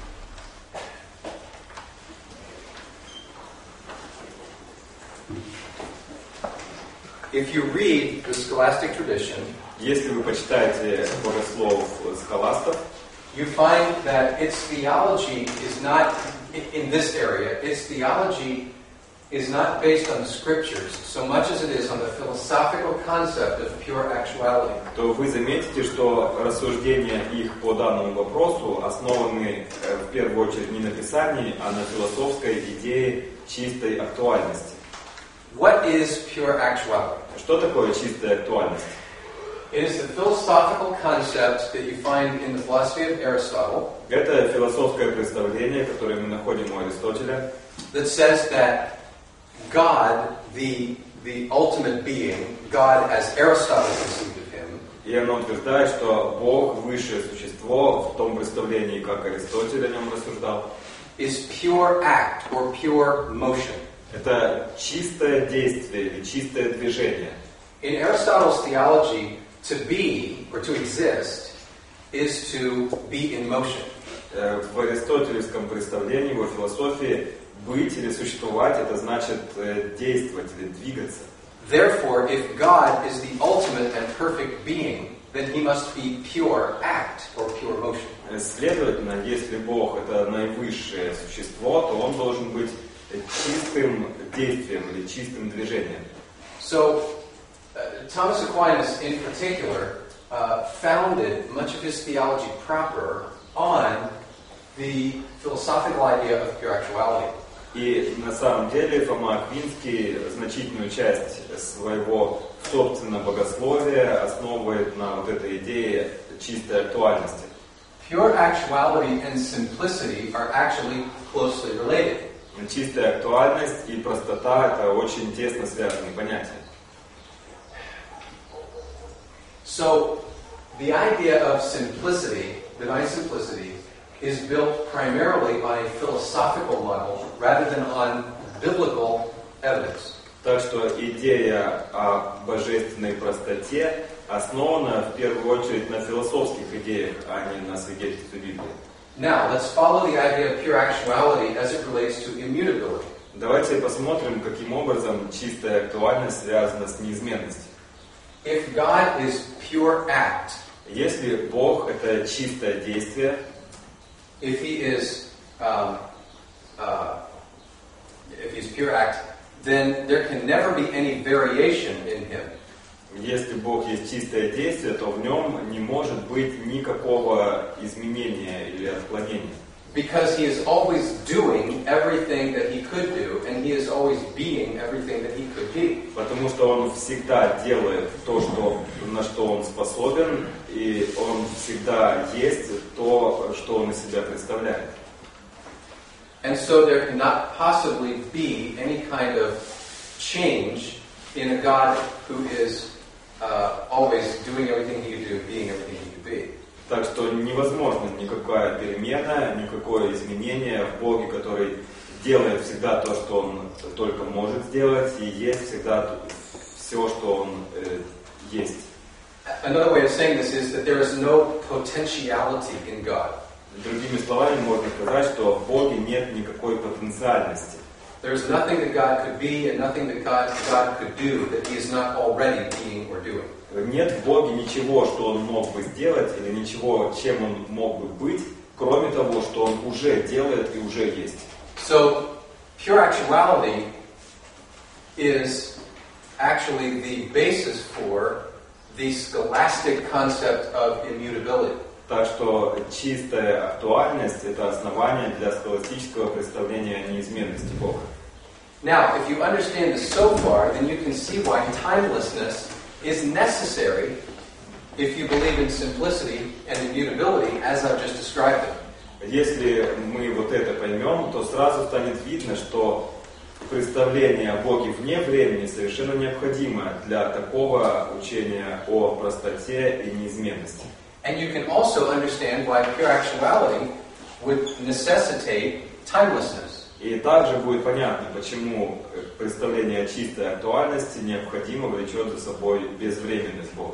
S1: If you read the scholastic tradition,
S2: если вы почитаете богословов схоластов,
S1: you find that its theology is not in this area. Its theology is not based on the scriptures so much as it is on the philosophical concept of pure actuality.
S2: то вы заметите, что рассуждения их по данному вопросу основаны в первую очередь не на Писании, а на философской идее чистой актуальности.
S1: What is pure actuality?
S2: Что такое чистая актуальность?
S1: It is the philosophical concept that you find in the philosophy of Aristotle.
S2: Это философское представление, которое мы находим у Аристотеля,
S1: That says that God, the ultimate being, God as Aristotle conceived of him,
S2: и оно утверждает, что Бог, высшее существо, в том представлении, как Аристотель о нем рассуждал,
S1: is pure act or pure motion.
S2: это чистое действие или чистое движение.
S1: In Aristotle's theology, to be or to exist is to be in motion.
S2: В аристотелевском представлении, его философии, быть или существовать, это значит действовать или двигаться.
S1: Therefore, if God is the ultimate and perfect being, then he must be pure act or pure motion.
S2: Следовательно, если Бог это наивысшее существо, то он должен быть чистым действием или чистым движением.
S1: So, Thomas Aquinas in particular founded much of his theology proper on the philosophical idea of pure actuality.
S2: И на самом деле Фома Аквинский значительную часть своего собственного богословия основывает на вот этой идее чистой актуальности.
S1: Pure actuality and simplicity are actually closely related.
S2: Чистая актуальность и простота – это очень тесно связанные понятия.
S1: So, the idea of simplicity, divine simplicity, is built primarily on a philosophical level rather than on biblical evidence.
S2: Так что идея о божественной простоте основана в первую очередь на философских идеях, а не на свидетельстве Библии.
S1: Now, let's follow the idea of pure actuality as it relates to immutability.
S2: Давайте посмотрим, каким образом чистая актуальность связана с неизменностью.
S1: If God is pure act,
S2: Если Бог – это чистое действие,
S1: if he's pure act, then there can never be any variation in him.
S2: если Бог есть чистое действие, то в нем не может быть никакого изменения или отклонения.
S1: Because he is always doing everything that he could do, and he is always being everything that he could be.
S2: Потому что Он всегда делает то, на что Он способен, и Он всегда есть то, что Он из себя представляет.
S1: And so there cannot possibly be any kind of change in a God who is always doing everything he could do, being everything he could be.
S2: Так что невозможно никакая перемена, никакое изменение в Боге, который делает всегда то, что Он только может сделать, и есть всегда все, что Он есть.
S1: Another way of saying this is that there is no potentiality in God.
S2: Другими словами, можно сказать, что в Боге нет никакой потенциальности.
S1: There is nothing that God could be and nothing that God could do that he is not already being or doing.
S2: Нет в Боге ничего, что Он мог бы сделать, или ничего, чем Он мог бы быть, кроме того, что Он уже делает и уже есть.
S1: So, pure actuality is actually the basis for the scholastic concept of immutability.
S2: Так что чистая актуальность – это основание для схоластического представления о неизменности Бога.
S1: Now, if you understand this so far, then you can see why timelessness is necessary if you believe in simplicity and immutability as I've just described them.
S2: Если мы вот это поймем, то сразу станет видно, что представление о Боге вне времени совершенно необходимо для такого учения о простоте и неизменности.
S1: And you can also understand why pure actuality would necessitate timelessness.
S2: И также будет понятно, почему представление о чистой актуальности необходимо влечет за собой безвременность Бога.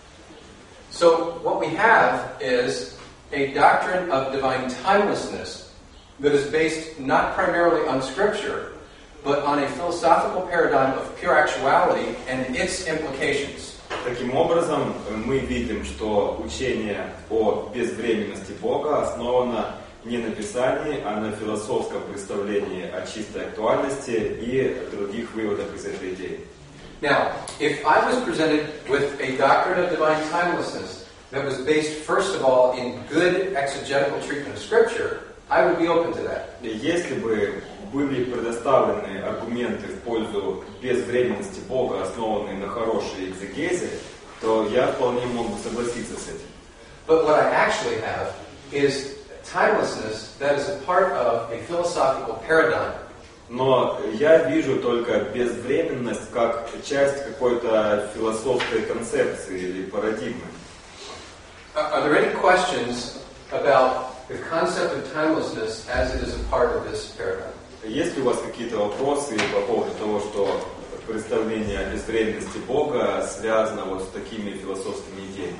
S1: So what we have is a doctrine of divine timelessness that is based not primarily on Scripture, but on a philosophical paradigm of pure actuality and its implications.
S2: Таким образом, мы видим, что учение о безвременности Бога основано не на Писании, а на философском представлении о чистой актуальности и других выводах из этой идеи.
S1: Now, if I was presented with a doctrine of divine timelessness that was based, first of all, in good exegetical treatment of Scripture, I would be open to that.
S2: Если бы были предоставлены аргументы в пользу безвременности Бога, основанные на хорошей экзегезе, то я вполне мог бы согласиться с этим.
S1: But what I actually have is timelessness that is a part of a philosophical paradigm.
S2: Но я вижу только безвременность как часть какой-то философской концепции или парадигмы.
S1: Are there any questions about the concept of timelessness as it is a part of this paradigm?
S2: Есть ли у вас какие-то вопросы по поводу того, что представление о безвременности Бога связано вот с такими философскими идеями?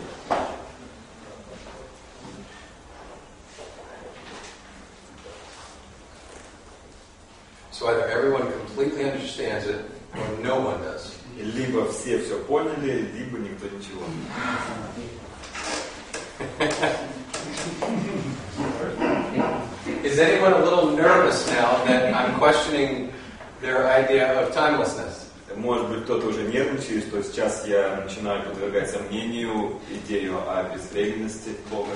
S1: So either everyone completely understands it, or no one does.
S2: Либо все поняли, либо никто ничего.
S1: Is anyone a little nervous now that I'm questioning their idea of timelessness?
S2: Может быть, кто-то уже нервничает, что сейчас я начинаю подвергать сомнению идею о безвременности Бога.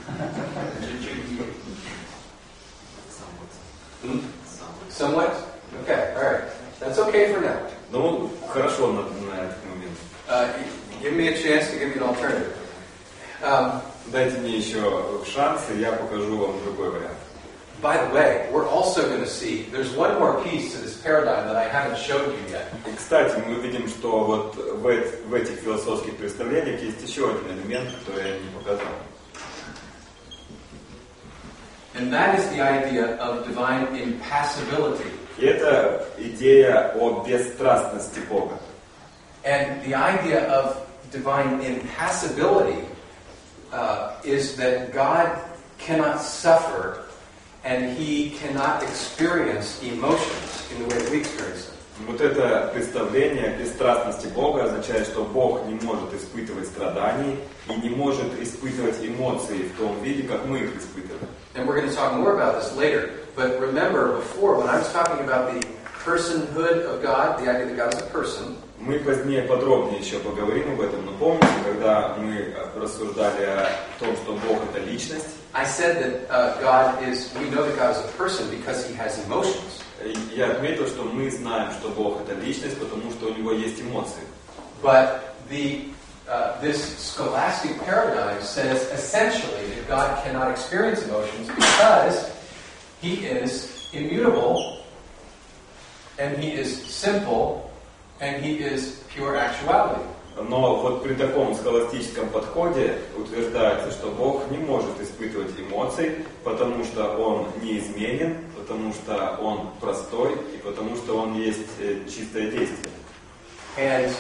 S1: Somewhat? Okay, all right. That's okay for now.
S2: Ну, хорошо на этот момент.
S1: Give me a chance to give you an alternative.
S2: Дайте мне еще шанс, и я покажу вам другой вариант.
S1: By the way, we're also going to see, there's one more piece to this paradigm that I haven't showed you yet.
S2: И, кстати, мы видим, что вот в этих философских представлениях есть еще один элемент, который я не показал.
S1: And that is the idea of divine impassibility.
S2: И это идея о бесстрастности Бога.
S1: And the idea of divine impassibility is that God cannot suffer and He cannot experience emotions in the way that we experience them.
S2: Вот это представление бесстрастности Бога означает, что Бог не может испытывать страданий и не может испытывать эмоции в том виде, как мы их испытываем.
S1: And we're going to talk more about this later. But remember, before, when I was talking about the personhood of God, the idea that God is a person,
S2: мы позднее подробнее еще поговорим об этом, но помните, когда мы рассуждали о том, что Бог — это личность,
S1: I said that God is, we know that God is a person because He has emotions.
S2: Я отметил, что мы знаем, что Бог — это личность, потому что у Него есть эмоции.
S1: But this scholastic paradigm says essentially that God cannot experience emotions because He is immutable, and He is simple, and He is pure actuality.
S2: Но вот при таком схоластическом подходе утверждается, что Бог не может испытывать эмоций, потому что Он неизменен, потому что Он простой и потому что Он есть чистое действие.
S1: And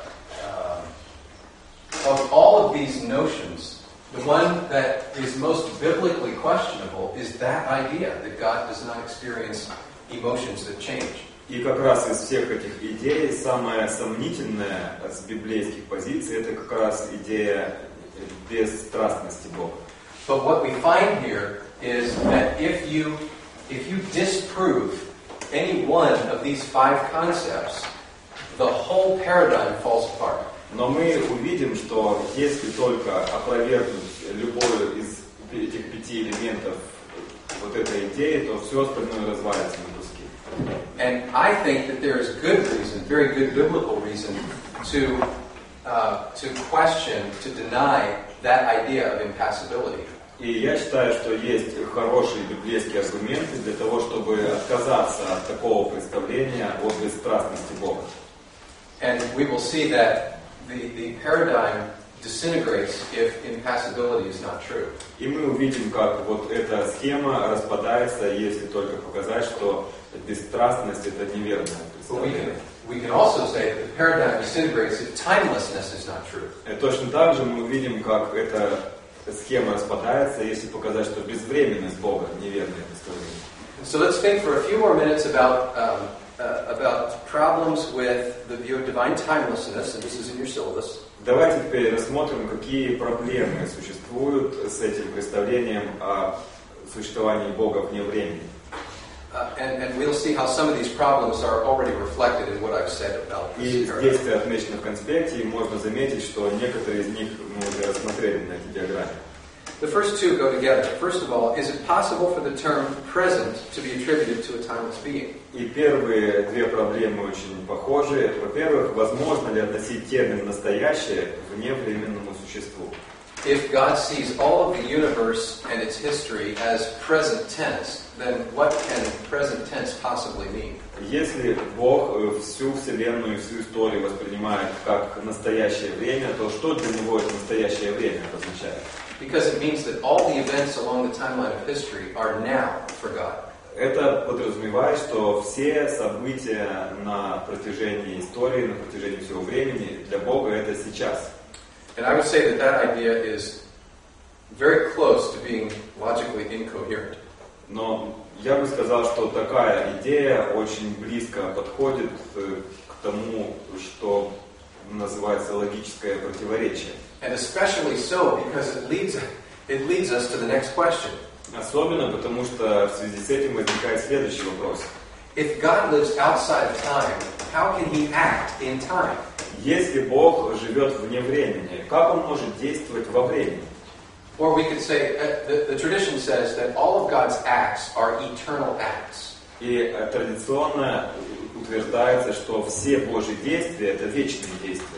S1: of all of these notions, the one that is most biblically questionable is that idea that God does not experience emotions that change.
S2: И как раз из всех этих идей самая сомнительная с библейских позиций — это как раз идея бесстрастности Бога.
S1: But what we find here is that if you disprove any one of these five concepts, the whole paradigm falls apart.
S2: Но мы увидим, что если только опровергнуть любой из этих 5 элементов вот этой идеи, то все остальное развалится на куски.
S1: And I think that there is good reason, very good biblical reason, to question, to deny that idea of impassibility.
S2: И я считаю, что есть хорошие библейские аргументы для того, чтобы отказаться от такого представления о бесстрастности Бога.
S1: And we will see that the paradigm disintegrates if impassibility is not true.
S2: И мы увидим, как вот эта схема распадается, если только показать, что бесстрастность — это неверное представление.
S1: We can also say that the paradigm disintegrates if timelessness is not true.
S2: И точно так же мы увидим, как эта схема распадается, если показать, что безвременность Бога — неверное представление.
S1: So let's think for a few more minutes about problems with the view of divine timelessness, and this is in your syllabus.
S2: Давайте теперь рассмотрим, какие проблемы существуют с этим представлением о существовании Бога вне времени.
S1: And we'll see how some of these problems are already reflected in what I've said about
S2: И
S1: this
S2: здесь
S1: paradigm.
S2: отмечено в конспекте, и можно заметить, что некоторые из них мы уже рассмотрели на этой диаграмме.
S1: The first two go together. First of all, is it possible for the term present to be attributed to a timeless being?
S2: И первые две проблемы очень похожи. Во-первых, возможно ли относить термин «настоящее» к вневременному существу?
S1: If God sees all of the universe and its history as present tense, then what can present tense possibly mean?
S2: Если Бог всю Вселенную, всю историю воспринимает как настоящее время, то что для Него это настоящее время означает?
S1: Because it means that all the events along the timeline of history are now for God.
S2: Это подразумевает, что все события на протяжении истории, на протяжении всего времени для Бога это сейчас.
S1: And I would say that that idea is very close to being logically incoherent.
S2: Но я бы сказал, что такая идея очень близко подходит к тому, что называется логическое противоречие.
S1: And especially so because it leads us to the next question.
S2: Особенно потому, что в связи с этим возникает следующий вопрос.
S1: If God lives outside of time, how can He act in time?
S2: Если Бог живет вне времени, как Он может действовать во времени?
S1: Or we could say, the tradition says that all of God's acts are eternal acts.
S2: И традиционно утверждается, что все Божьи действия это вечные действия.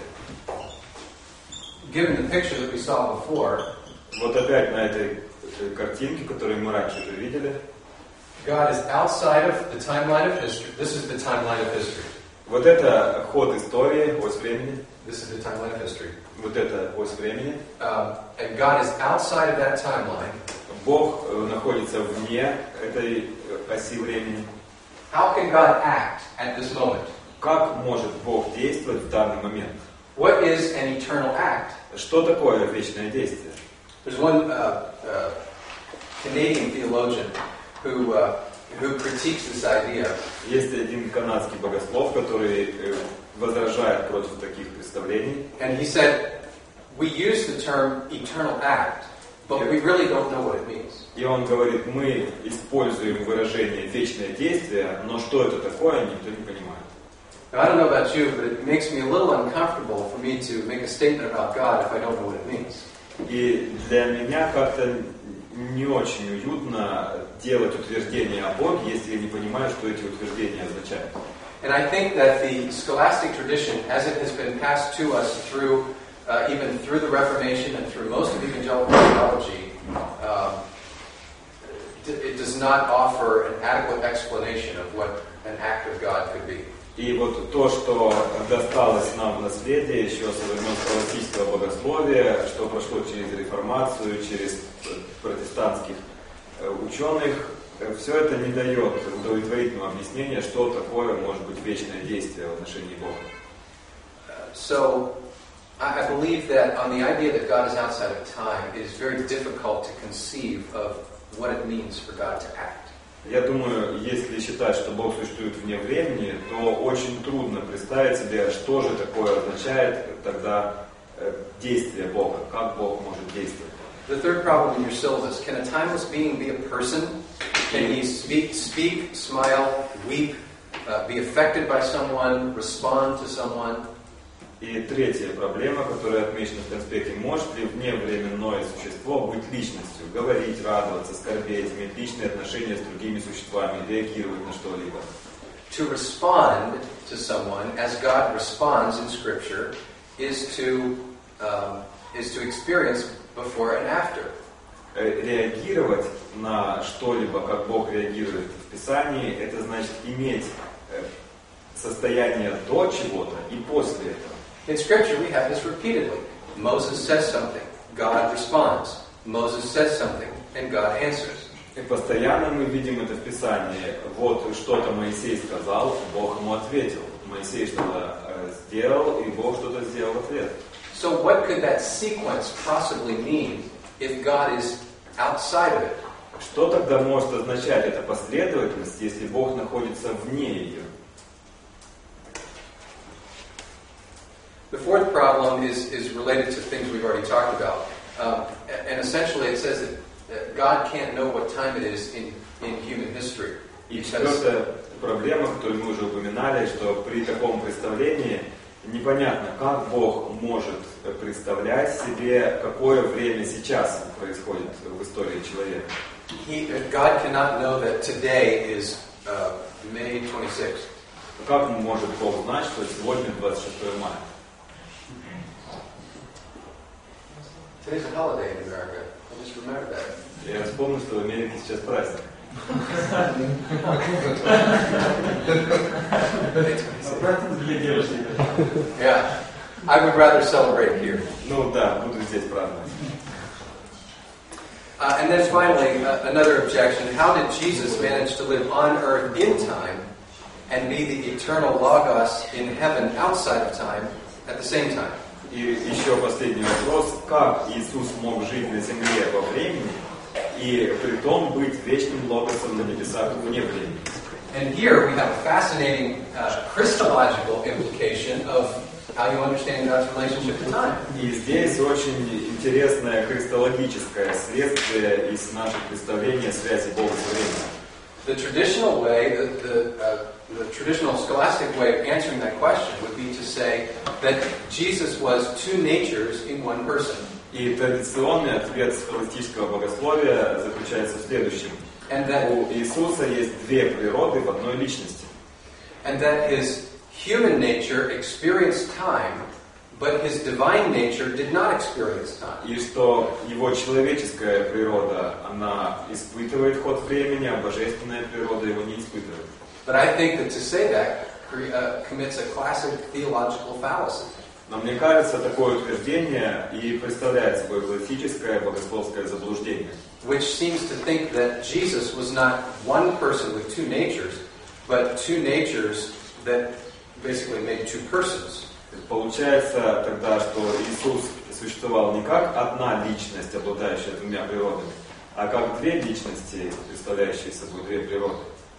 S1: Given the picture that we saw before,
S2: вот опять на этой картинке, которую мы раньше уже видели,
S1: God is outside of the timeline of history. This is the timeline of history.
S2: Вот это ход истории, ось времени.
S1: This is the timeline of history.
S2: Вот это ось времени.
S1: And God is outside of that timeline.
S2: Бог находится вне этой оси времени.
S1: How can God act at this moment?
S2: Как может Бог действовать в данный момент?
S1: What is an eternal act?
S2: Что такое вечное действие?
S1: There's one Canadian theologian who critiques this idea.
S2: Есть один канадский богослов, который возражает против таких представлений.
S1: And he said, we use the term eternal act, but we really don't know what it means.
S2: И он говорит, мы используем выражение вечное действие, но что это такое, никто не понимает.
S1: Now, I don't know about you, but it makes me a little uncomfortable for me to make a statement about God if I don't know what it means.
S2: И для меня как-то не очень уютно делать утверждения о Боге, если я не понимаю, что эти утверждения означают.
S1: And I think that the scholastic tradition, as it has been passed to us through, even through the Reformation and through most of evangelical theology, it does not offer an adequate explanation of what an act of God could be.
S2: И вот то, что досталось нам в наследие еще со времен схоластического богословия, что прошло через реформацию, через протестантских ученых, все это не дает удовлетворительного объяснения, что такое может быть вечное действие в отношении Бога.
S1: So, I believe that on the idea that God is outside of time, it is very difficult to conceive of what it means for God to act.
S2: Я думаю, если считать, что Бог существует вне времени, то очень трудно представить себе, что же такое означает тогда действие Бога, как Бог может действовать.
S1: The third problem in your syllabus, can a timeless being be a person? Can he speak, smile, weep, be affected by someone, respond to someone?
S2: И третья проблема, которая отмечена в конспекте, может ли вневременное существо быть личностью, говорить, радоваться, скорбеть, иметь личные отношения с другими существами, реагировать на что-либо?
S1: To respond to someone as God responds in Scripture is to experience before and after.
S2: Реагировать на что-либо, как Бог реагирует в Писании, это значит иметь состояние до чего-то и после этого.
S1: In Scripture, we have this repeatedly. Moses says something, God responds. Moses says something, and God answers.
S2: И постоянно мы видим это в Писании. Вот что-то Моисей сказал, Бог ему ответил. Моисей что-то сделал, и Бог что-то сделал в ответ.
S1: So what could that sequence possibly mean if God is outside of it?
S2: Что тогда может означать эта последовательность, если Бог находится вне ее?
S1: The fourth problem is related to things we've already talked about. And essentially it says that God can't know what time it is in human history.
S2: И четвертая проблема, которую мы уже упоминали, что при таком представлении непонятно, как Бог может представлять себе, какое время сейчас происходит в истории человека.
S1: God cannot know that today is May 26th.
S2: Как может Бог знать, что сегодня 26 мая?
S1: Today's a holiday in America. I just remembered that.
S2: Я вспомнил, что в Америке сейчас праздник.
S1: Yeah, I would rather celebrate here.
S2: Ну да, буду здесь праздновать.
S1: And then finally, another objection. How did Jesus manage to live on earth in time and be the eternal Logos in heaven outside of time at the same time?
S2: И еще последний вопрос. Как Иисус мог жить на земле во времени и при том быть вечным логосом на небесах вне времени?
S1: And here we have a fascinating Christological implication of how you understand God's relationship to time.
S2: И здесь очень интересное христологическое следствие из наших представлений о связи Бога с временем.
S1: The traditional way, the traditional scholastic way of answering that question would be to say that Jesus was two natures in one person.
S2: И традиционный ответ схоластического богословия заключается в следующем. У Иисуса есть две природы в одной личности.
S1: And that his human nature experienced time, but his divine nature did not experience time.
S2: И что его человеческая природа, она испытывает ход времени, а божественная природа его не испытывает.
S1: But I think that to say that commits a classic theological fallacy.
S2: Но мне кажется, такое утверждение и представляет собой классическое богословское заблуждение.
S1: Which seems to think that Jesus was not one person with two natures, but two natures that basically made two persons.
S2: Получается тогда, что Иисус существовал не как одна личность, обладающая двумя природами, а как две личности, представляющие собой две природы.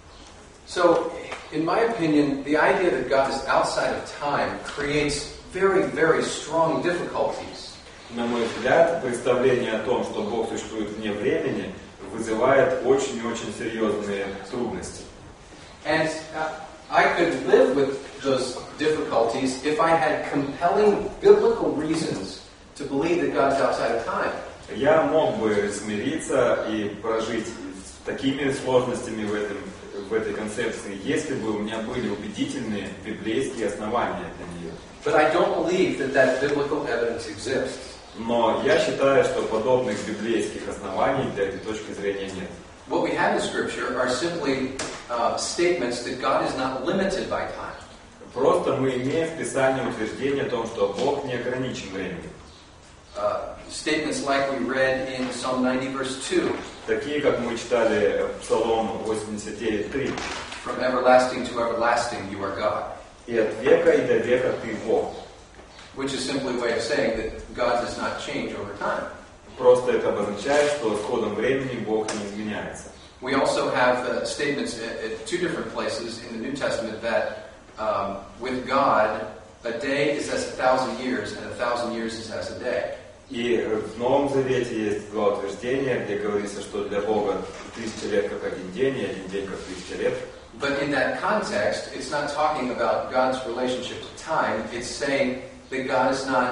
S1: So, in my opinion, the idea that God is outside of time creates very, very strong difficulties.
S2: На мой взгляд, представление о том, что Бог существует вне времени, вызывает очень и очень серьезные трудности.
S1: And I could live with those difficulties if I had compelling biblical reasons to believe that God is outside of time.
S2: Я мог бы смириться и прожить с такими сложностями в этой концепции, если бы у меня были убедительные библейские основания для нее.
S1: But I don't believe that biblical evidence exists.
S2: Но я считаю, что подобных библейских оснований для этой точки зрения нет.
S1: What we have in Scripture are simply statements that God is not limited by time.
S2: Просто мы имеем в Писании утверждение о том, что Бог не ограничен временем.
S1: Statements like we read in Psalm 90, verse 2.
S2: Такие, как мы читали Псалом 89:3.
S1: From everlasting to everlasting, you are God.
S2: И от века и до века ты Бог.
S1: Which is simply a way of saying that God does not change over time.
S2: Просто это обозначает, что с ходом времени Бог не изменяется.
S1: We also have statements at two different places in the New Testament that with God, a day is as 1,000 years, and 1,000 years is as a day.
S2: И в Новом Завете есть два утверждения, где говорится, что для Бога 1000 лет как один день, и один день как 1000 лет.
S1: But in that context, it's not talking about God's relationship to time. It's saying that God is not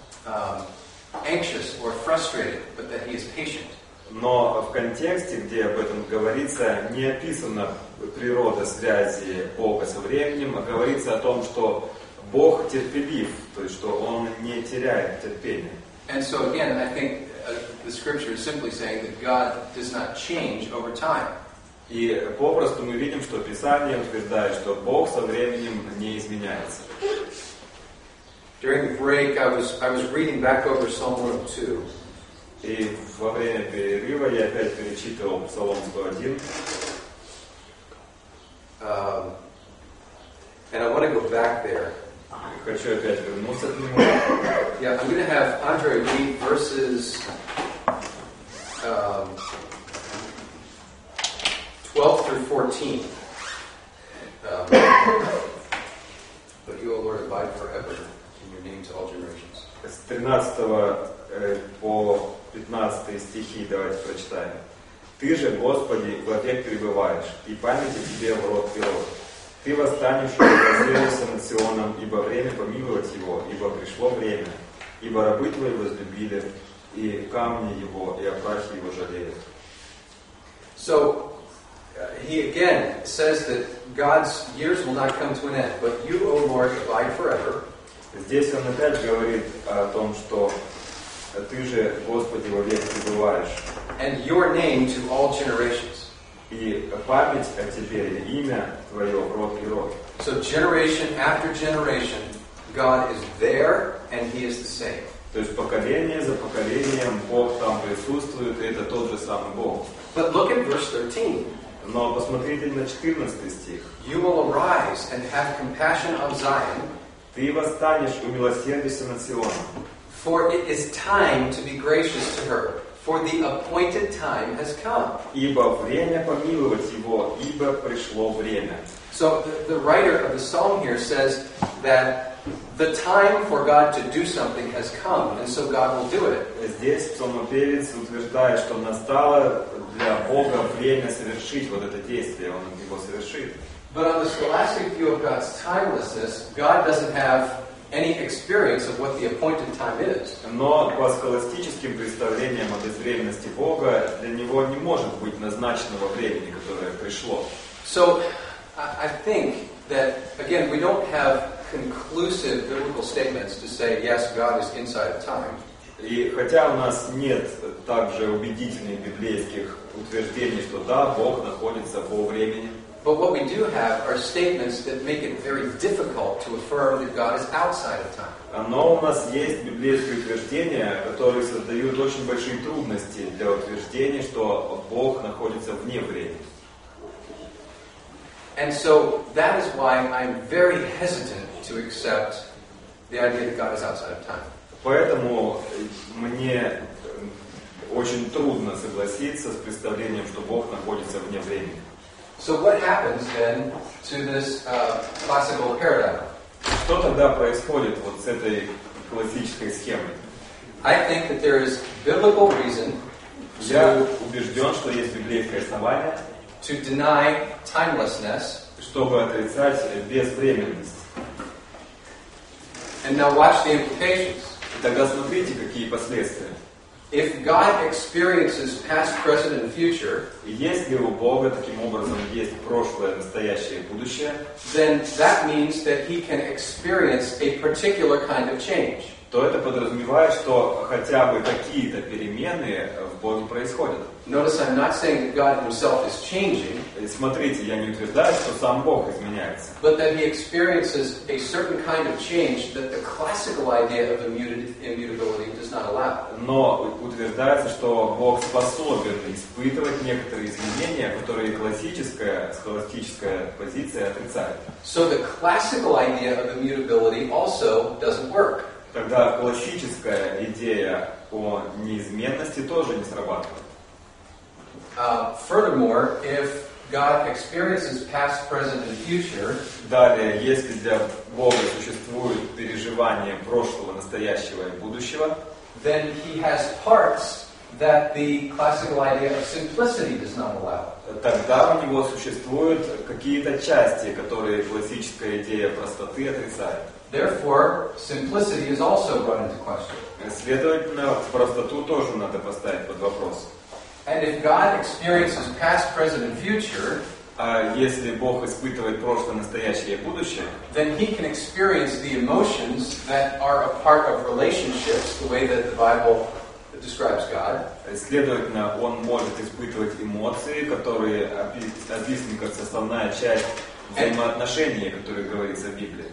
S1: anxious or frustrated, but that He is patient.
S2: Но в контексте, где об этом говорится, не описана природа связи Бога со временем, а говорится о том, что Бог терпелив, то есть что Он не теряет терпения.
S1: And so again, I think the Scripture is simply saying that God does not change over time.
S2: И попросту мы видим, что Писание утверждает, что Бог со временем не изменяется.
S1: During the break, I was reading back over Psalm 102.
S2: И во время перерыва я опять перечитывал Псалом 101.
S1: And I want to go back there.
S2: Хочу опять вернуться к нему.
S1: Yeah, I'm going to have Andre read verses 12 through 14. But you, O Lord, abide forever, in your name to all generations.
S2: С 13 по 15 стихи давайте прочитаем. «Ты же, Господи, вовек пребываешь, и память о Тебе в род и род. Ты восстанешь и воззрелся над Сионом, ибо время помиловать его, ибо пришло время, ибо рабы твои возлюбили, и камни его, и опрахи его жалеют.
S1: So, he again says that God's years will not come to an end, but you, O Lord, abide forever.
S2: Здесь он опять говорит о том, что ты же, Господи, вовек пребываешь.
S1: And your name to all generations.
S2: И память о тебе, или имя твое в род и род.
S1: So generation after generation, God is there and He is the same.
S2: То есть поколение за поколением Бог там присутствует, и это тот же самый Бог.
S1: But look at verse 13.
S2: Но посмотрите на 14 стих.
S1: You will arise and have compassion on Zion,
S2: Ты восстанешь, умилосердишься над Сионом.
S1: for it is time to be gracious to her, for the appointed time has come.
S2: Ибо время помиловать его, ибо пришло время.
S1: So the writer of the psalm here says that the time for God to do something has come, and so God will do it.
S2: Здесь псалмопевец утверждает, что настало для Бога время совершить вот это действие, Он его совершит.
S1: But on the scholastic view of God's timelessness, God doesn't have any experience of what the appointed time is.
S2: Но по схоластическим представлениям о безвременности Бога для него не может быть назначенного времени, которое пришло.
S1: So I think that, again, we don't have conclusive biblical statements to say, yes, God is inside of time.
S2: И хотя у нас нет также убедительных библейских утверждений, что да, Бог находится по времени,
S1: But what we do have are statements that make it very difficult to affirm that God is outside of time.
S2: но у нас есть библейские утверждения, которые создают очень большие трудности для утверждения, что Бог находится вне времени.
S1: And so that is why I'm very hesitant to accept the idea that God is outside of time.
S2: Поэтому мне очень трудно согласиться с представлением, что Бог находится вне времени.
S1: So what happens then to this classical paradigm?
S2: Что тогда происходит вот с этой классической схемой?
S1: I think that there is biblical reason
S2: Я убежден, что есть библейское основание,
S1: to deny timelessness.
S2: чтобы отрицать безвременность.
S1: And now watch the implications.
S2: И тогда смотрите, какие последствия.
S1: If God experiences past, present, and future,
S2: И если у Бога таким образом есть прошлое, настоящее и будущее,
S1: then that means that He can experience a particular kind of change.
S2: то это подразумевает, что хотя бы какие-то перемены в Боге происходят.
S1: Notice I'm not saying that God Himself is changing,
S2: И смотрите, я не утверждаю, что сам Бог изменяется,
S1: but that He experiences a certain kind of change that the classical idea of immutability does not allow.
S2: но утверждается, что Бог способен испытывать некоторые изменения, которые классическая, схоластическая позиция отрицает.
S1: So the classical idea of immutability also doesn't work.
S2: Тогда классическая идея о неизменности тоже не срабатывает.
S1: Furthermore, if God experiences past, present, and future,
S2: Далее, если для Бога существует переживание прошлого, настоящего и будущего,
S1: then He has parts that the classical idea of simplicity does not allow.
S2: тогда у него существуют какие-то части, которые классическая идея простоты отрицает.
S1: Therefore, simplicity is also brought into question.
S2: Следовательно, простоту тоже надо поставить под вопрос.
S1: And if God experiences past, present, and future,
S2: А если Бог испытывает прошлое, настоящее и будущее,
S1: then He can experience the emotions that are a part of relationships, the way that the Bible describes God.
S2: следовательно, Он может испытывать эмоции, которые описаны как составная часть взаимоотношений, о которых говорится в Библии.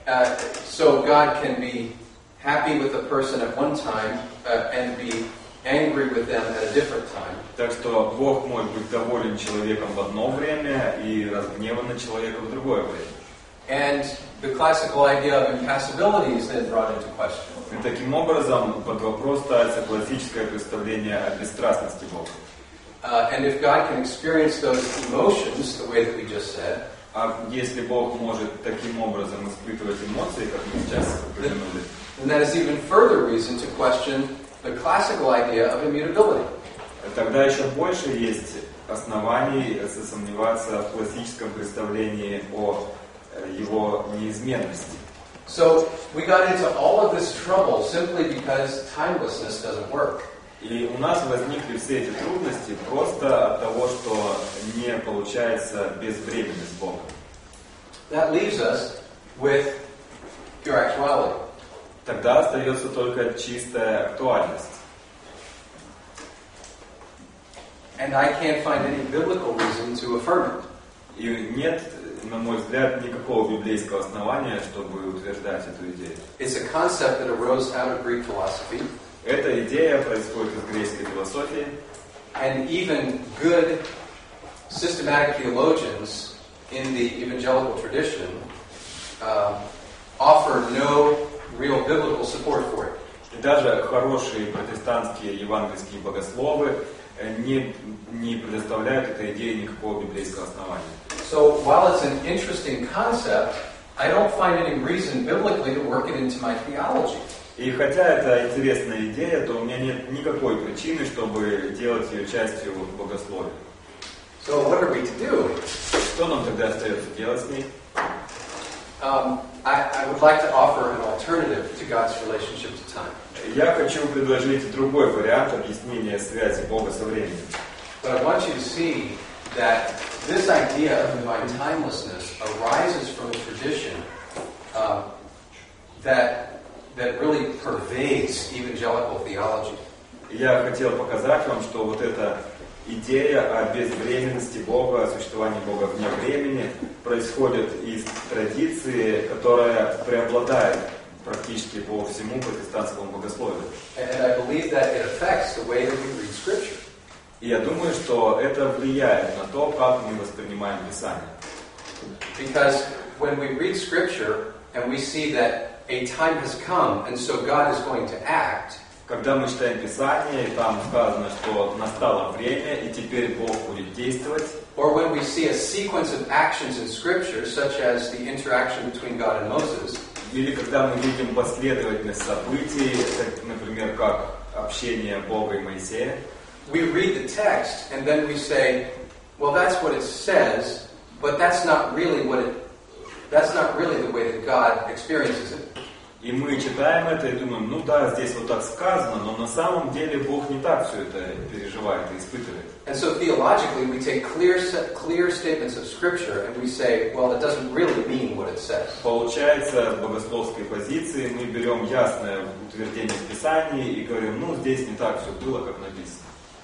S1: So God can be happy with a person at one time and be angry with them at a different time.
S2: Так что Бог может быть доволен человеком в одно время и разгневан на человека в другое время.
S1: And the classical idea of impassibility is then brought into question.
S2: И таким образом под вопрос ставится классическое представление о бесстрастности Бога.
S1: And if God can experience those emotions the way that we just said,
S2: А если Бог может таким образом испытывать эмоции, как мы сейчас упомянули,
S1: then that is even further reason to question the classical idea of immutability.
S2: тогда еще больше есть оснований засомневаться в классическом представлении о его неизменности.
S1: So we got into all of this trouble simply because timelessness doesn't work.
S2: И у нас возникли все эти трудности просто от того, что не получается безвременность Бога.
S1: That leaves us with pure actuality.
S2: Тогда остается только чистая актуальность.
S1: And I can't find any biblical reason to affirm it.
S2: И нет, на мой взгляд, никакого библейского основания, чтобы утверждать эту идею.
S1: It's a concept that arose out of Greek philosophy.
S2: Эта идея происходит из греческой философии.
S1: And even good systematic theologians in the evangelical tradition offer no real biblical support for it.
S2: И даже хорошие протестантские евангельские богословы не предоставляют этой идее никакого библейского основания.
S1: So while it's an interesting concept, I don't find any reason biblically to work it into my theology.
S2: И хотя это интересная идея, то у меня нет никакой причины, чтобы делать ее частью богословия.
S1: So what are we to do?
S2: Что нам тогда остается делать с ней?
S1: I would like to offer an alternative to God's relationship to time.
S2: Я хочу предложить другой вариант объяснения связи Бога со временем.
S1: But I want you to see that this idea of divine timelessness arises from a tradition that really pervades evangelical theology.
S2: Я хотел показать вам, что вот эта идея о безвременности Бога, о существовании Бога вне времени происходит из традиции, которая преобладает практически по всему протестантскому богословию.
S1: And I believe that it affects the way that we read Scripture.
S2: И я думаю, что это влияет на то, как мы воспринимаем Писание.
S1: Because when we read Scripture and we see that a time has come and so God is going to act,
S2: Когда мы читаем Писание, и там сказано, что настало время, и теперь Бог будет действовать,
S1: or when we see a sequence of actions in Scripture, such as the interaction between God and Moses,
S2: или когда мы видим последовательность событий, например, как общение Бога и Моисея,
S1: we read the text and then we say, well, that's what it says, but that's not really the way that God experiences it.
S2: и мы читаем это и думаем, ну да, здесь вот так сказано, но на самом деле Бог не так все это переживает и испытывает.
S1: And so theologically, we take clear statements of Scripture and we say, well, it doesn't really mean what it says.
S2: Получается, с богословской позиции мы берем ясное утверждение в Писании и говорим, ну здесь не так все было, как написано.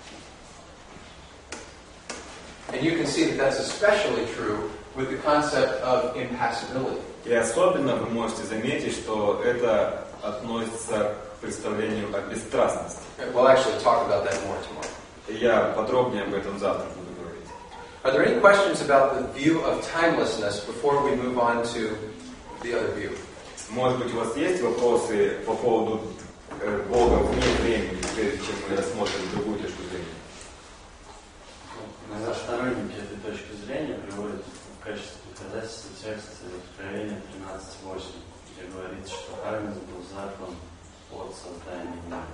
S1: And you can see that that's especially true with the concept of impassibility.
S2: И особенно вы можете заметить, что это относится к представлению о бесстрастности.
S1: We'll actually talk about that more tomorrow.
S2: Я подробнее об этом завтра буду говорить.
S1: Are there any questions about the view of timelessness before we move on to the other view?
S2: Может быть, у вас есть вопросы по поводу Бога вне времени, прежде чем мы рассмотрим другую точку зрения?
S3: Иногда сторонники этой точки зрения приводят в качестве доказательства текст Откровения 13:8, где говорится, что Хармис был заклан от создания мира.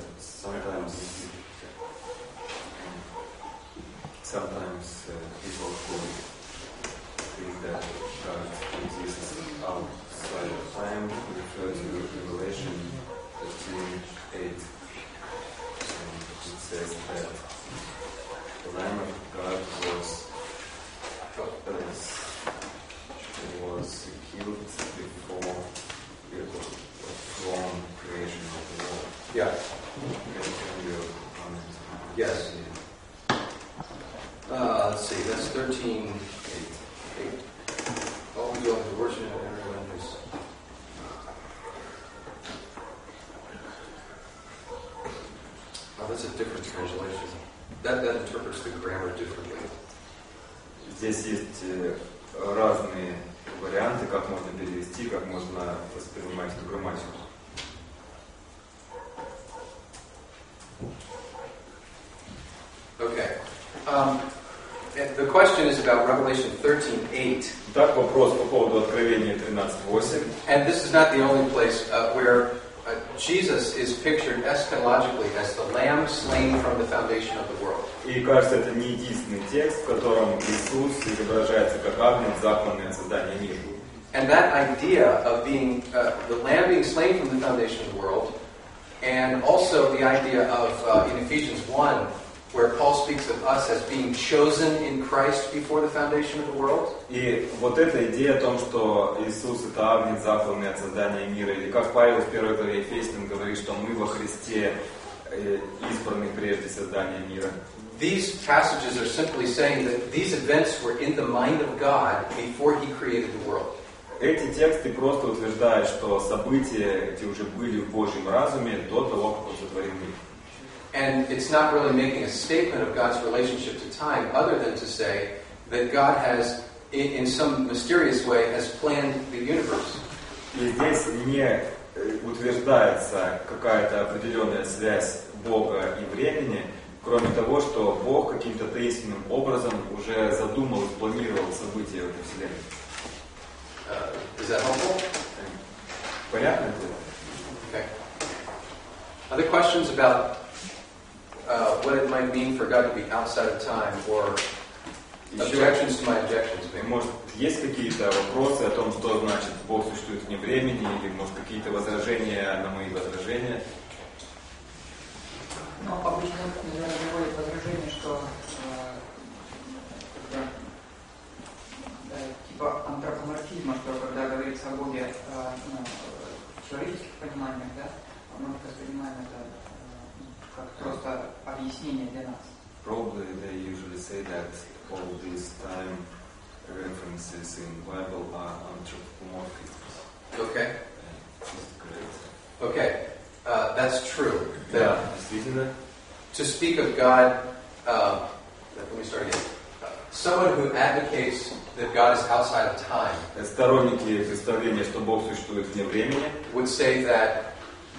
S2: Sometimes people who think that God exists outside of time refer to Revelation 13:8. It says that the Lamb of God was killed before the throne creation of the world.
S1: Yeah.
S2: Can you comment?
S1: Yes. Let's see, that's 13:8. All we do is worship everyone who's... Oh, that's a different translation. That interprets the grammar differently.
S2: Здесь есть разные варианты, как можно перевести, как можно воспринимать эту грамматику.
S1: Okay. The question is about Revelation 13:8.
S2: Так, вопрос по поводу Откровения 13:8.
S1: And this is not the only place where Jesus is pictured eschatologically as the lamb slain from the foundation of the world.
S2: И кажется, это не единственный текст, в котором Иисус изображается как агнец, закланный от создания мира.
S1: And that idea of being the lamb being slain from the foundation of the world, and also the idea of in Ephesians 1, where Paul speaks of us as being chosen in Christ before the foundation of the world.
S2: И вот эта идея о том, что Иисус это агнец, закланный от создания мира, или как Павел в 1 главе Ефесянам говорит, что мы во Христе избраны прежде создания мира.
S1: These passages are simply saying that these events were in the mind of God before He created the world.
S2: Эти тексты просто утверждают, что события эти уже были в Божьем разуме до того, как Он сотворил мир.
S1: And it's not really making a statement of God's relationship to time, other than to say that God has, in some mysterious way, has planned the universe.
S2: И здесь не утверждается какая-то определенная связь Бога и времени, кроме того, что Бог каким-то таинственным образом уже задумал и планировал события в этой вселенной.
S1: Is that helpful?
S2: Понятно это?
S1: Okay. Other questions about what it might mean for God to be outside of time, or objections to my objections?
S2: Может, есть какие-то вопросы о том, что значит Бог существует вне времени, или, может, какие-то возражения на мои возражения?
S4: Ну, обычно, наверное, приводит возражение, что типа антропоморфизма, что когда говорится о Боге в человеческих пониманиях, да, мы воспринимаем это как просто объяснение для нас.
S2: Probably they usually say that all these time references in Bible are anthropomorphic.
S1: Okay. Okay. That's true.
S2: Да, действительно.
S1: To speak of God, let me start again. Someone who advocates that God is outside of time
S2: Сторонники представления, что Бог существует вне времени,
S1: would say that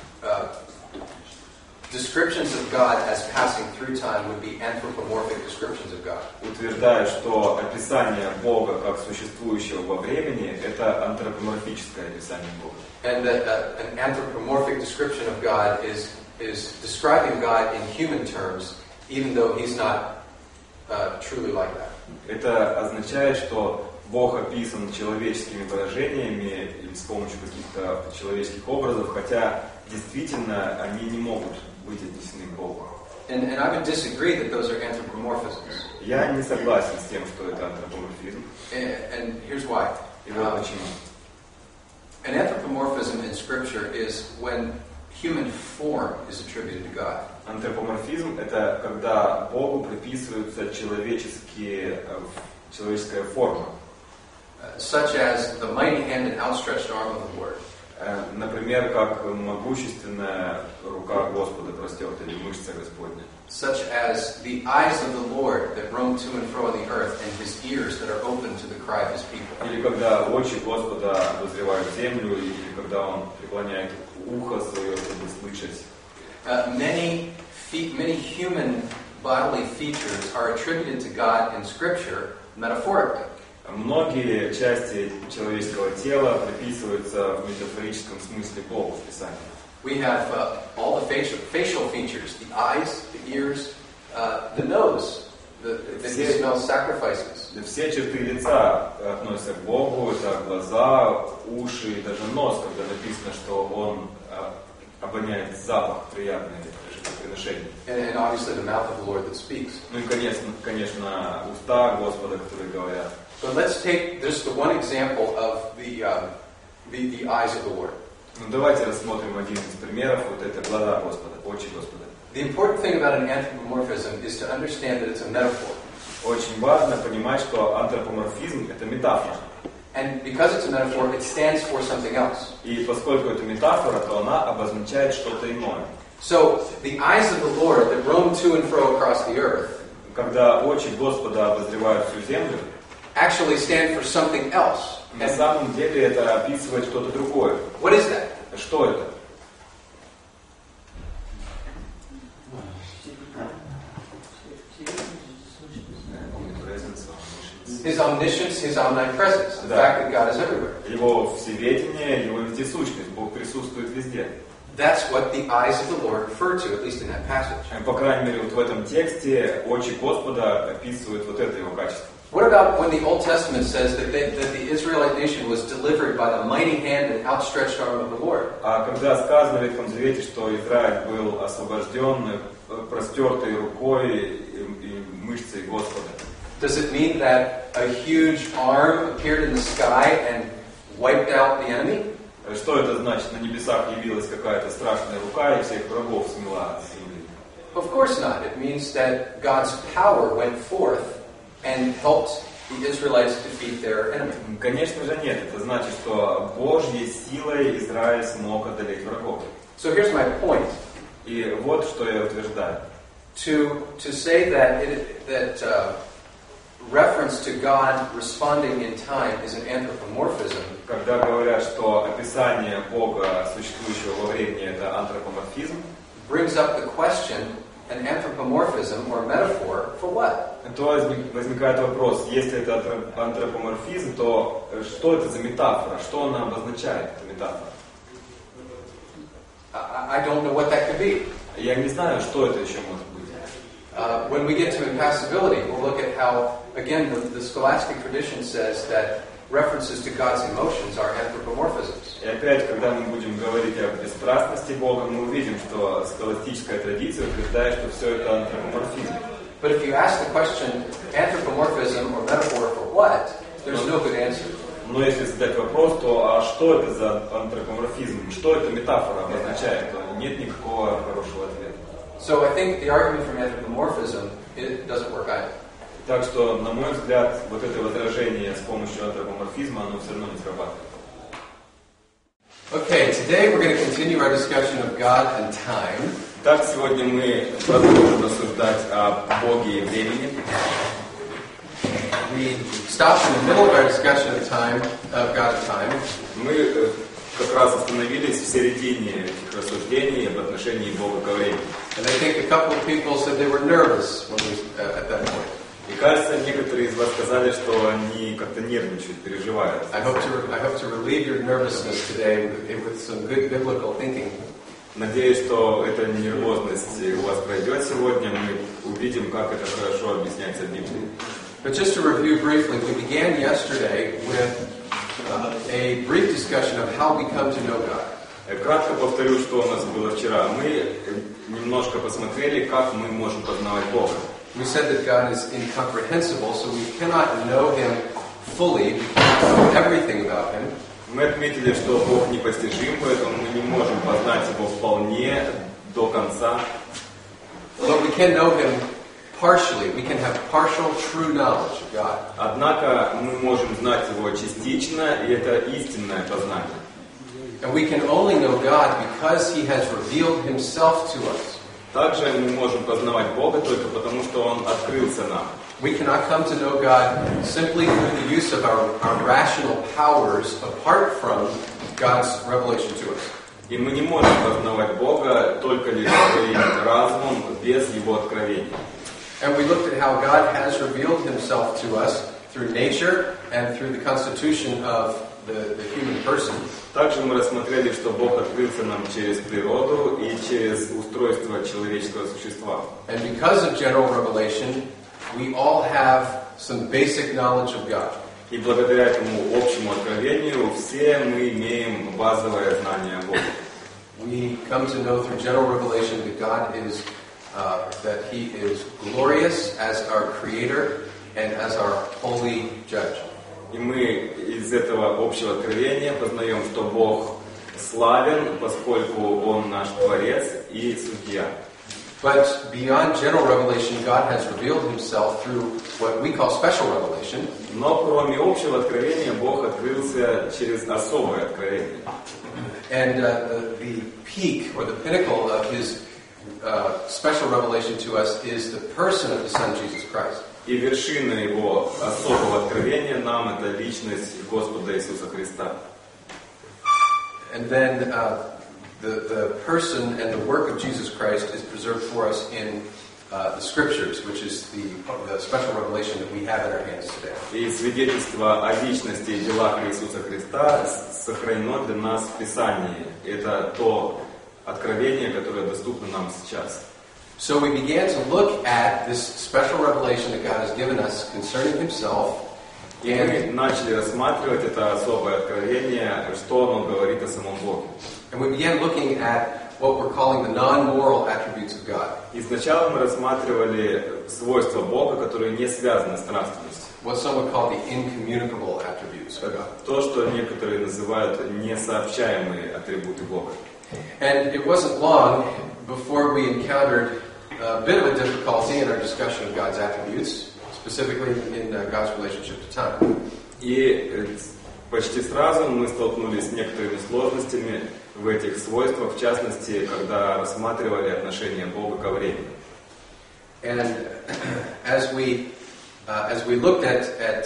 S1: descriptions of God as passing through time would be anthropomorphic descriptions of God.
S2: утверждают, что описание Бога как существующего во времени – это антропоморфическое описание Бога.
S1: And that an anthropomorphic description of God is describing God in human terms, even though He's not truly like that.
S2: Это означает, что Бог описан человеческими выражениями или с помощью каких-то человеческих образов, хотя действительно они не могут быть отнесены к Богу.
S1: And I would disagree that those are anthropomorphisms.
S2: Я не согласен с тем, что это антропоморфизм.
S1: And here's why.
S2: И вот почему.
S1: An anthropomorphism in Scripture is when human form is attributed to God.
S2: Антропоморфизм – это когда Богу приписываются человеческая форма.
S1: Such as the mighty hand and outstretched arm of the Lord.
S2: Например, как могущественная рука Господа простерта или мышца Господня.
S1: Such as the eyes of the Lord that roam to and fro on the earth, and His ears that are open to the cry of His people.
S2: Или когда очи Господа обозревают землю, или когда Он преклоняет ухо свое, чтобы слышать.
S1: Many human bodily features are attributed to God in Scripture metaphorically.
S2: Многие части человеческого тела приписываются в метафорическом смысле Богу в Писании.
S1: We have all the facial features, the eyes, the ears, the nose, that He smells sacrifices.
S2: Все черты лица относятся к Богу, это глаза, уши и даже нос, когда написано, что Он обоняет запах приятный жертвоприношения.
S1: And obviously the mouth of the Lord that speaks.
S2: Ну и, конечно, уста Господа, которые говорят.
S1: But let's take just the one example of the eyes of the Lord.
S2: Ну давайте рассмотрим один из примеров, вот это глаза Господа, очи Господа.
S1: The important thing about an anthropomorphism is to understand that it's a metaphor.
S2: Очень важно понимать, что антропоморфизм – это метафора.
S1: And because it's a metaphor, it stands for something else.
S2: И поскольку это метафора, то она обозначает что-то иное.
S1: So, the eyes of the Lord that roam to and fro across the earth
S2: Когда очи Господа обозревают всю землю,
S1: actually stand for something else.
S2: на самом деле это описывает что-то другое.
S1: What is that?
S2: Что это?
S1: His omniscience, His omnipresence. The fact that God is everywhere.
S2: Его всеведение, его вездесущность. Бог присутствует везде.
S1: That's what the eyes of the Lord refer to, at least in that passage.
S2: По крайней мере, вот в этом тексте очи Господа описывают вот это его качество.
S1: What about when the Old Testament says that the Israelite nation was delivered by the mighty hand and outstretched arm of the Lord?
S2: А когда сказано в Ветхом Завете, что Израиль был освобожден простертой рукой и мышцей Господа,
S1: does it mean that a huge arm appeared in the sky and wiped out the enemy?
S2: Что это значит? На небесах явилась какая-то страшная рука и всех врагов смела с земли?
S1: Of course not. It means that God's power went forth and helped the Israelites defeat their enemy.
S2: Конечно же нет. Это значит, что Божьей силой Израиль смог одолеть врагов.
S1: So here's my point.
S2: И вот что я утверждаю.
S1: To say that reference to God responding in time is an anthropomorphism.
S2: Когда говорят, что описание Бога, существующего во времени, это антропоморфизм,
S1: brings up the question, an anthropomorphism or metaphor for what?
S2: то возникает вопрос, если это антропоморфизм, то что это за метафора? Что она обозначает, эта метафора?
S1: I don't know what that could be.
S2: Я не знаю, что это еще может быть.
S1: When we get to impassibility, we'll look at how, again, the scholastic tradition says that references to God's emotions are anthropomorphisms.
S2: И опять, когда мы будем говорить о бесстрастности Бога, мы увидим, что схоластическая традиция утверждает, что все это антропоморфизм.
S1: But if you ask the question, anthropomorphism or metaphor for what, there's no good answer.
S2: Но если задать вопрос, то а что это за антропоморфизм? Что эта метафора обозначает? То нет никакого хорошего ответа.
S1: So I think the argument from anthropomorphism, it doesn't work either.
S2: Так что, на мой взгляд, вот это возражение с помощью антропоморфизма, оно все равно не срабатывает.
S1: Okay, today we're going to continue our discussion of God and time.
S2: Так, сегодня мы продолжим рассуждать о Боге и времени.
S1: We stopped in the middle of our discussion of time, of God and time.
S2: Мы как раз остановились в середине этих рассуждений об отношении Бога ко времени.
S1: And I think a couple of people said they were nervous when we, at that point.
S2: И кажется, некоторые из вас сказали, что они как-то нервничают, переживают.
S1: I hope to relieve your nervousness today with some good biblical thinking.
S2: Надеюсь, что эта нервозность у вас пройдет сегодня. Мы увидим, как это хорошо объясняется в Библии.
S1: But just to review briefly, we began yesterday with a brief discussion of how we come to know God.
S2: Кратко повторю, что у нас было вчера. Мы немножко посмотрели, как мы можем познавать Бога.
S1: We said that God is incomprehensible, so we cannot know Him fully, we cannot know everything about Him.
S2: Мы отметили, что Бог непостижим, поэтому мы не можем познать Его вполне до конца.
S1: But we can know Him partially. We can have partial true knowledge of God.
S2: Однако мы можем знать Его частично, и это истинное познание.
S1: And we can only know God because He has revealed Himself to us.
S2: Также мы можем познавать Бога только потому, что Он открылся нам.
S1: We cannot come to know God simply through the use of our rational powers apart from God's revelation to us.
S2: И мы не можем познавать Бога только лишь своим разумом, без Его откровения.
S1: And we looked at how God has revealed Himself to us through nature and through the constitution of the human person.
S2: Также мы рассмотрели, что Бог открылся нам через природу и через устройство человеческого существа.
S1: And because of general revelation, we all have some basic knowledge of God.
S2: И благодаря этому общему откровению все мы имеем базовое знание о Боге.
S1: We come to know through general revelation that God is, that He is glorious as our Creator and as our holy Judge.
S2: И мы из этого общего откровения познаем, что Бог славен, поскольку Он наш Творец и Судья.
S1: But beyond general revelation, God has revealed Himself through what we call special revelation.
S2: Но кроме общего откровения, Бог открылся через особое откровение.
S1: And the peak or the pinnacle of His special revelation to us is the person of His Son, Jesus Christ.
S2: И вершина Его особого откровения нам – это личность Господа Иисуса Христа.
S1: And then the person and the work of Jesus Christ is preserved for us in the Scriptures, which is the special revelation that we have in our hands today.
S2: И свидетельство о личности и делах Иисуса Христа сохранено для нас в Писании. Это то откровения, которые доступны нам сейчас.
S1: So we began to look at this special revelation that God has given us concerning Himself,
S2: И мы начали рассматривать это особое откровение, что оно говорит о самом Боге.
S1: and we began looking at what we're calling the non-moral attributes of God.
S2: И сначала мы рассматривали свойства Бога, которые не связаны с нравственностью.
S1: What some would call the incommunicable attributes of God.
S2: То, что некоторые называют несообщаемые атрибуты Бога.
S1: And it wasn't long before we encountered a bit of a difficulty in our discussion of God's attributes, specifically in God's relationship to time.
S2: И почти сразу мы столкнулись с некоторыми сложностями в этих свойствах, в частности, когда рассматривали отношение Бога ко времени.
S1: And as we looked at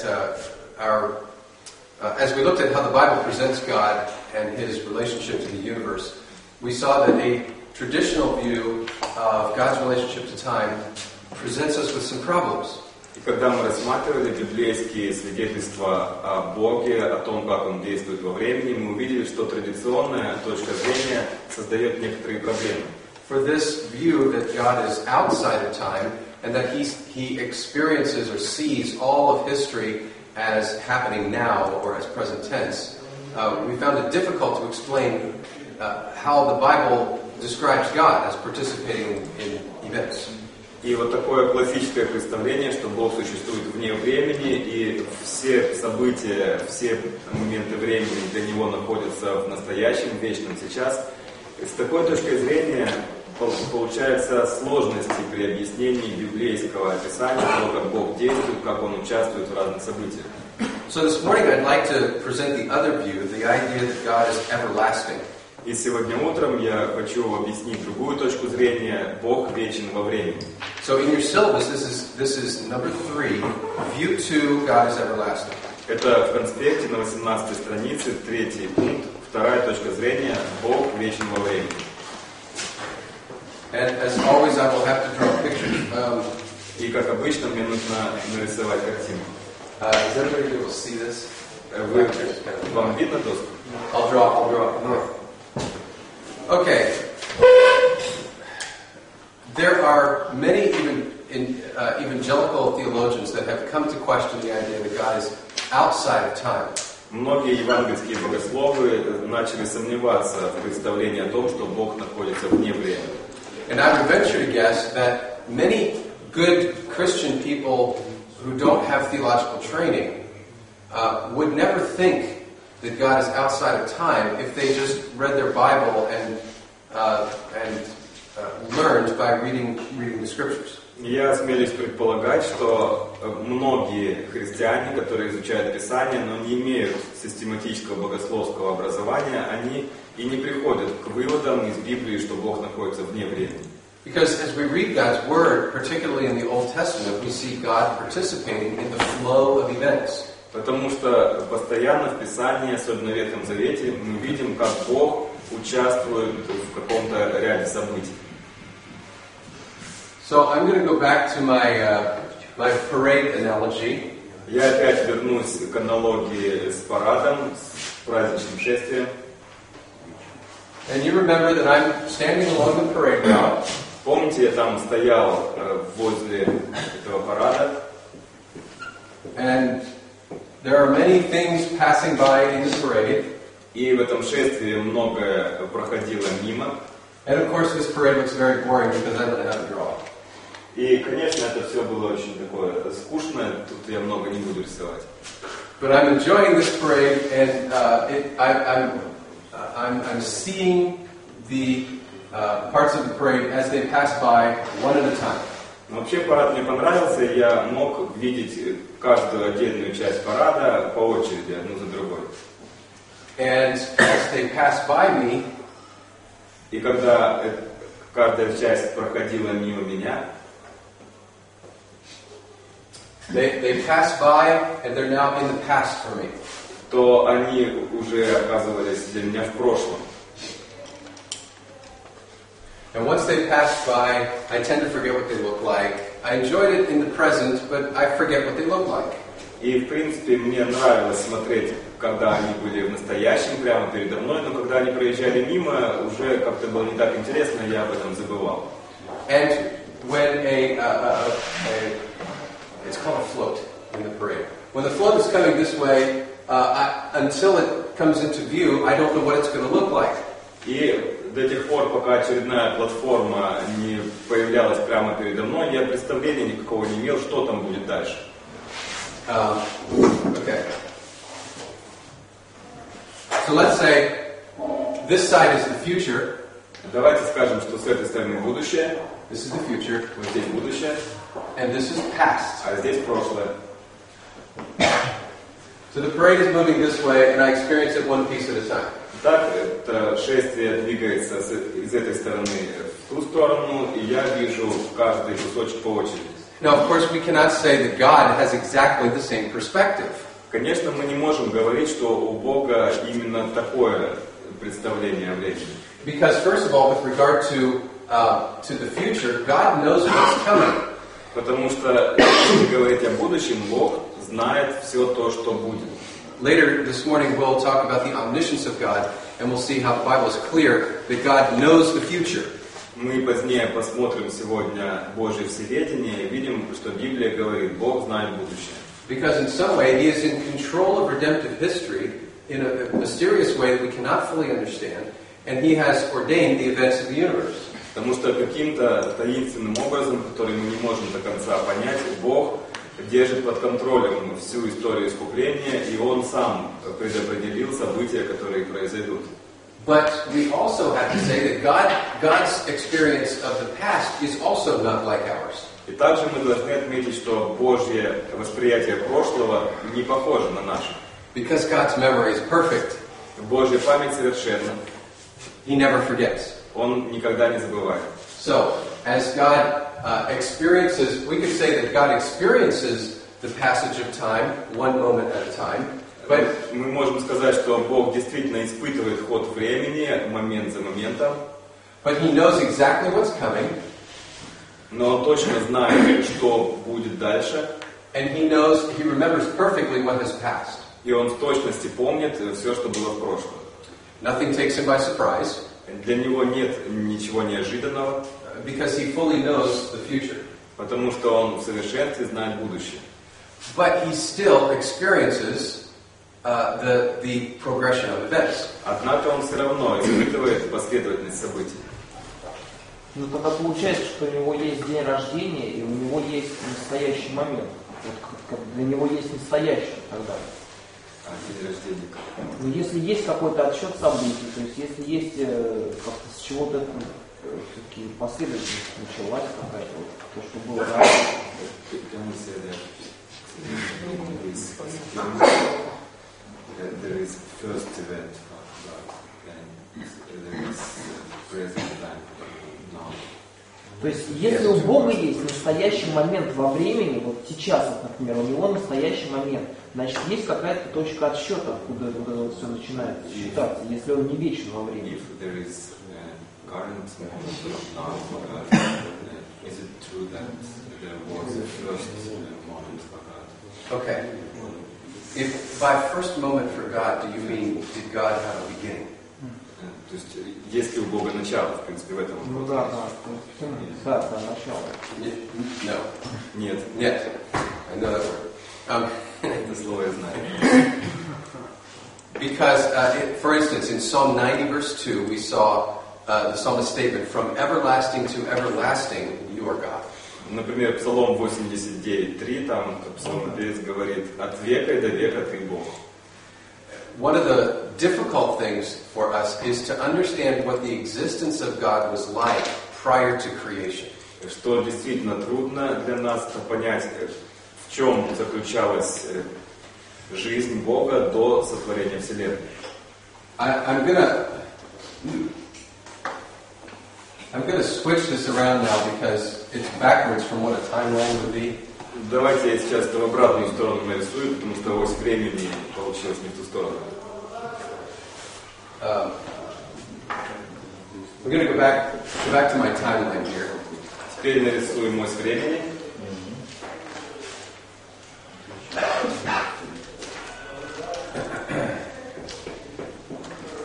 S1: how the Bible presents God and His relationship to the universe, we saw that a traditional view of God's relationship to time presents us with some problems.
S2: И когда мы рассматривали библейские свидетельства о Боге, о том, как Он действует во времени, мы увидели, что традиционная точка зрения создает некоторые проблемы.
S1: For this view that God is outside of time and that He experiences or sees all of history as happening now or as present tense, we found it difficult to explain how the Bible describes God as participating in events.
S2: И вот такое классическое представление, что Бог существует вне времени, и все события, все моменты времени для Него находятся в настоящем, вечном сейчас. И с такой точки зрения получаются сложности при объяснении библейского описания того, как Бог действует, как Он участвует в разных событиях.
S1: So this morning I'd like to present the other view, the idea that God is everlasting.
S2: И сегодня утром я хочу объяснить другую точку зрения. Бог вечен во времени.
S1: So in your syllabus, this is number 3, view 2, God is everlasting.
S2: Это в конспекте на 18 странице, 3 пункт, вторая точка зрения, Бог вечен во времени.
S1: And as always, I will have to draw pictures.
S2: И как обычно, мне нужно нарисовать картину.
S1: Is everybody able to see this?
S2: Вам видно доступ?
S1: I'll draw. Okay. There are many evangelical theologians that have come to question the idea that God is outside of time.
S2: Многие евангельские богословы начали сомневаться в представлении о том, что Бог находится вне времени.
S1: And I would venture to guess that many good Christian people who don't have theological training would never think that God is outside of time if they just read their Bible and learned by reading the Scriptures.
S2: Я осмелюсь предполагать, что многие христиане, которые изучают Писание, но не имеют систематического богословского образования, они и не приходят к выводам из Библии, что Бог находится вне времени.
S1: Because as we read God's Word, particularly in the Old Testament, we see God participating in the flow of events.
S2: Потому что постоянно в Писании, особенно в Ветхом Завете, мы видим, как Бог участвует в каком-то ряде событий.
S1: So I'm going to go back to my parade analogy.
S2: Я опять вернусь к аналогии с парадом, с праздничным шествием.
S1: And you remember that I'm standing along the parade route.
S2: Помните, я там стоял возле этого парада.
S1: And there are many things passing by in the parade.
S2: И в этом шествии многое проходило мимо.
S1: And of course this parade looks very boring because I don't know how to draw.
S2: И, конечно, это все было очень такое скучное, тут я много не буду рисовать.
S1: But I'm enjoying this parade, and I'm seeing the parts of the parade as they pass by one at a time.
S2: Но вообще парад мне понравился, и я мог видеть каждую отдельную часть парада по очереди, одну за другой.
S1: And as they pass by me,
S2: и когда каждая часть проходила мимо меня,
S1: they pass by, and they're now in the past for me.
S2: то они уже оказывались для меня в прошлом.
S1: And once they pass by, I tend to forget what they look like. I enjoyed it in the present, but I forget what they look like.
S2: И, в принципе, мне нравилось смотреть, когда они были в настоящем, прямо передо мной, но когда они проезжали мимо, уже как-то было не так интересно, я об этом забывал.
S1: And when it's called a float in the parade. When the float is coming this way, until it comes into view, I don't know what it's going to look like.
S2: И до тех пор, пока очередная платформа не появлялась прямо передо мной, я представления никакого не имел, что там будет дальше.
S1: Okay. So let's say this side is the future.
S2: Давайте скажем, что с этой стороны будущее.
S1: This is the future.
S2: Вот здесь будущее.
S1: And this is past.
S2: А здесь прошлое.
S1: So the parade is moving this way, and I experience it one piece at a time.
S2: Так, это шествие двигается из этой стороны в ту сторону, и я вижу каждый кусочек по очереди.
S1: Now, of course, we cannot say that God has exactly the same perspective.
S2: Конечно, мы не можем говорить, что у Бога именно такое представление о времени.
S1: Because, first of all, with regard to the future, God knows what's coming.
S2: Потому что, если говорить о будущем, Бог знает все то, что будет.
S1: Later this morning we'll talk about the omniscience of God, and we'll see how the Bible is clear that God knows the future.
S2: Мы позднее посмотрим сегодня Божье всеведение и видим, что Библия говорит, Бог знает будущее.
S1: Because in some way He is in control of redemptive history in a mysterious way that we cannot fully understand, and He has ordained the events of the universe.
S2: Потому что каким-то таинственным образом, который мы не можем до конца понять, Бог держит под контролем всю историю искупления, и Он сам предопределил события, которые произойдут.
S1: But we also have to say that God's experience of the past is also not like ours.
S2: И также мы должны отметить, что Божье восприятие прошлого не похоже на наше.
S1: Because God's memory is perfect,
S2: Божья память совершенна.
S1: He never forgets.
S2: Он никогда не забывает.
S1: So, as God experiences, we could say that God experiences the passage of time one moment at a time. But
S2: мы можем сказать, что Бог действительно испытывает ход времени, момент за моментом.
S1: But He knows exactly what's coming.
S2: Но Он точно знает, что будет дальше.
S1: And He remembers perfectly what has passed.
S2: И Он в точности помнит все, что было в прошлом.
S1: Nothing takes Him by surprise.
S2: Для Него нет ничего неожиданного.
S1: Because He fully knows the future.
S2: Потому что Он в совершенстве знает будущее.
S1: But He still experiences the progression of events.
S2: Однако Он все равно испытывает последовательность событий.
S5: Но тогда получается, что у него есть день рождения, и у него есть настоящий момент. Вот как для него есть настоящий тогда.
S2: А день рождения как?
S5: Но если есть какой-то отсчет событий, то есть если есть как-то с чего-то все-таки последовательность началась какая-то, вот, то, что было раньше.
S2: There is first event of God, and there is present time now.
S5: То есть, если у Бога есть настоящий момент во времени, вот сейчас, например, у него настоящий момент, значит, есть какая-то точка отсчета, откуда вот это вот все начинает считаться, если он не вечен во времени.
S2: If there is current moment now for God, is it true that there was a first moment for God?
S1: Okay. If by first moment for God, do you mean did God have a beginning?
S2: То есть, есть ли у Бога начало, в принципе, в этом
S5: Ну
S2: вопросе?
S5: да, начало.
S1: No.
S2: Нет.
S1: Yet. I know that word.
S2: Это слово я знаю.
S1: Because, for instance, in Psalm 90, verse 2, we saw the psalmist's statement, "From everlasting to everlasting, you are God."
S2: Например, Псалом 89:3, там псалмопевец говорит: «От века до века ты Бог».
S1: One of the difficult things for us is to understand what the existence of God was like prior to creation.
S2: Что действительно трудно для нас понять, в чем заключалась жизнь Бога до сотворения Вселенной.
S1: I'm gonna switch this around now because it's backwards from what a timeline would be.
S2: Давайте я сейчас в обратную сторону нарисую, потому что ось времени получилось не в ту сторону.
S1: We're going to go back to my timeline here.
S2: Теперь нарисуем ось времени.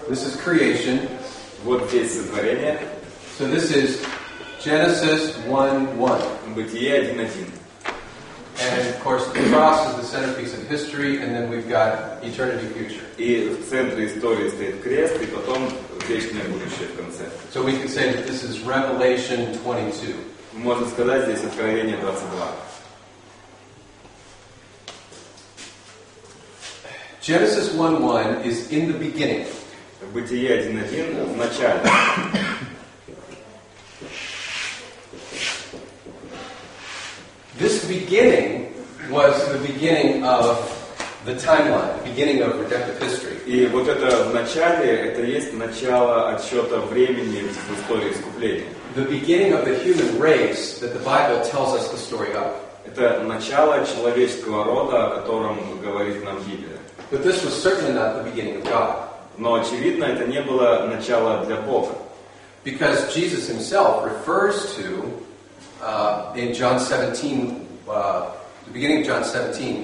S1: This is creation.
S2: Вот здесь сотворение.
S1: So this is Genesis 1:1.
S2: Бытие 1:1.
S1: And of course the cross is the centerpiece of history, and then we've got eternity future.
S2: И в центре истории стоит крест, и потом вечное будущее в конце.
S1: So we can say that this is Revelation 22.
S2: Можно сказать, здесь Откровение 22.
S1: Genesis 1:1 is in the beginning.
S2: Бытие 1:1 в начале.
S1: This beginning was the beginning of the timeline, the beginning of redemptive history.
S2: И вот это в начале, это есть начало отсчета времени в истории искупления.
S1: The beginning of the human race that the Bible tells us the story of.
S2: Это начало человеческого рода, о котором говорит нам Библия.
S1: But this was certainly not the beginning of God.
S2: Но, очевидно, это не было начало для Бога.
S1: Because Jesus himself refers to, in John 17, the beginning of John 17,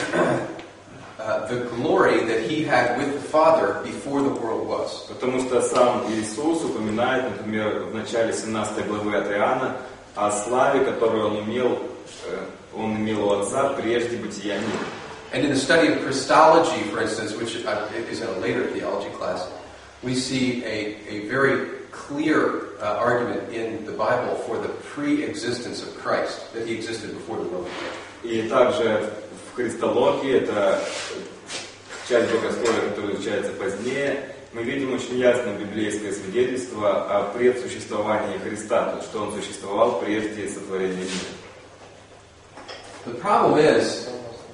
S1: the glory that he had with the Father before the world was.
S2: Потому что сам Иисус упоминает, например, в начале 17 главы от Иоанна, о славе, которую он имел у Отца прежде бытия мира.
S1: And in the study of Christology, for instance, which is in a later theology class, we see a very clear argument in the Bible for the pre-existence of Christ, that he existed before the world began.
S2: И также в Христологии, это часть богословия, которая изучается позднее, мы видим очень ясное библейское свидетельство о предсуществовании Христа, то есть что он существовал прежде сотворения мира.
S1: The problem is,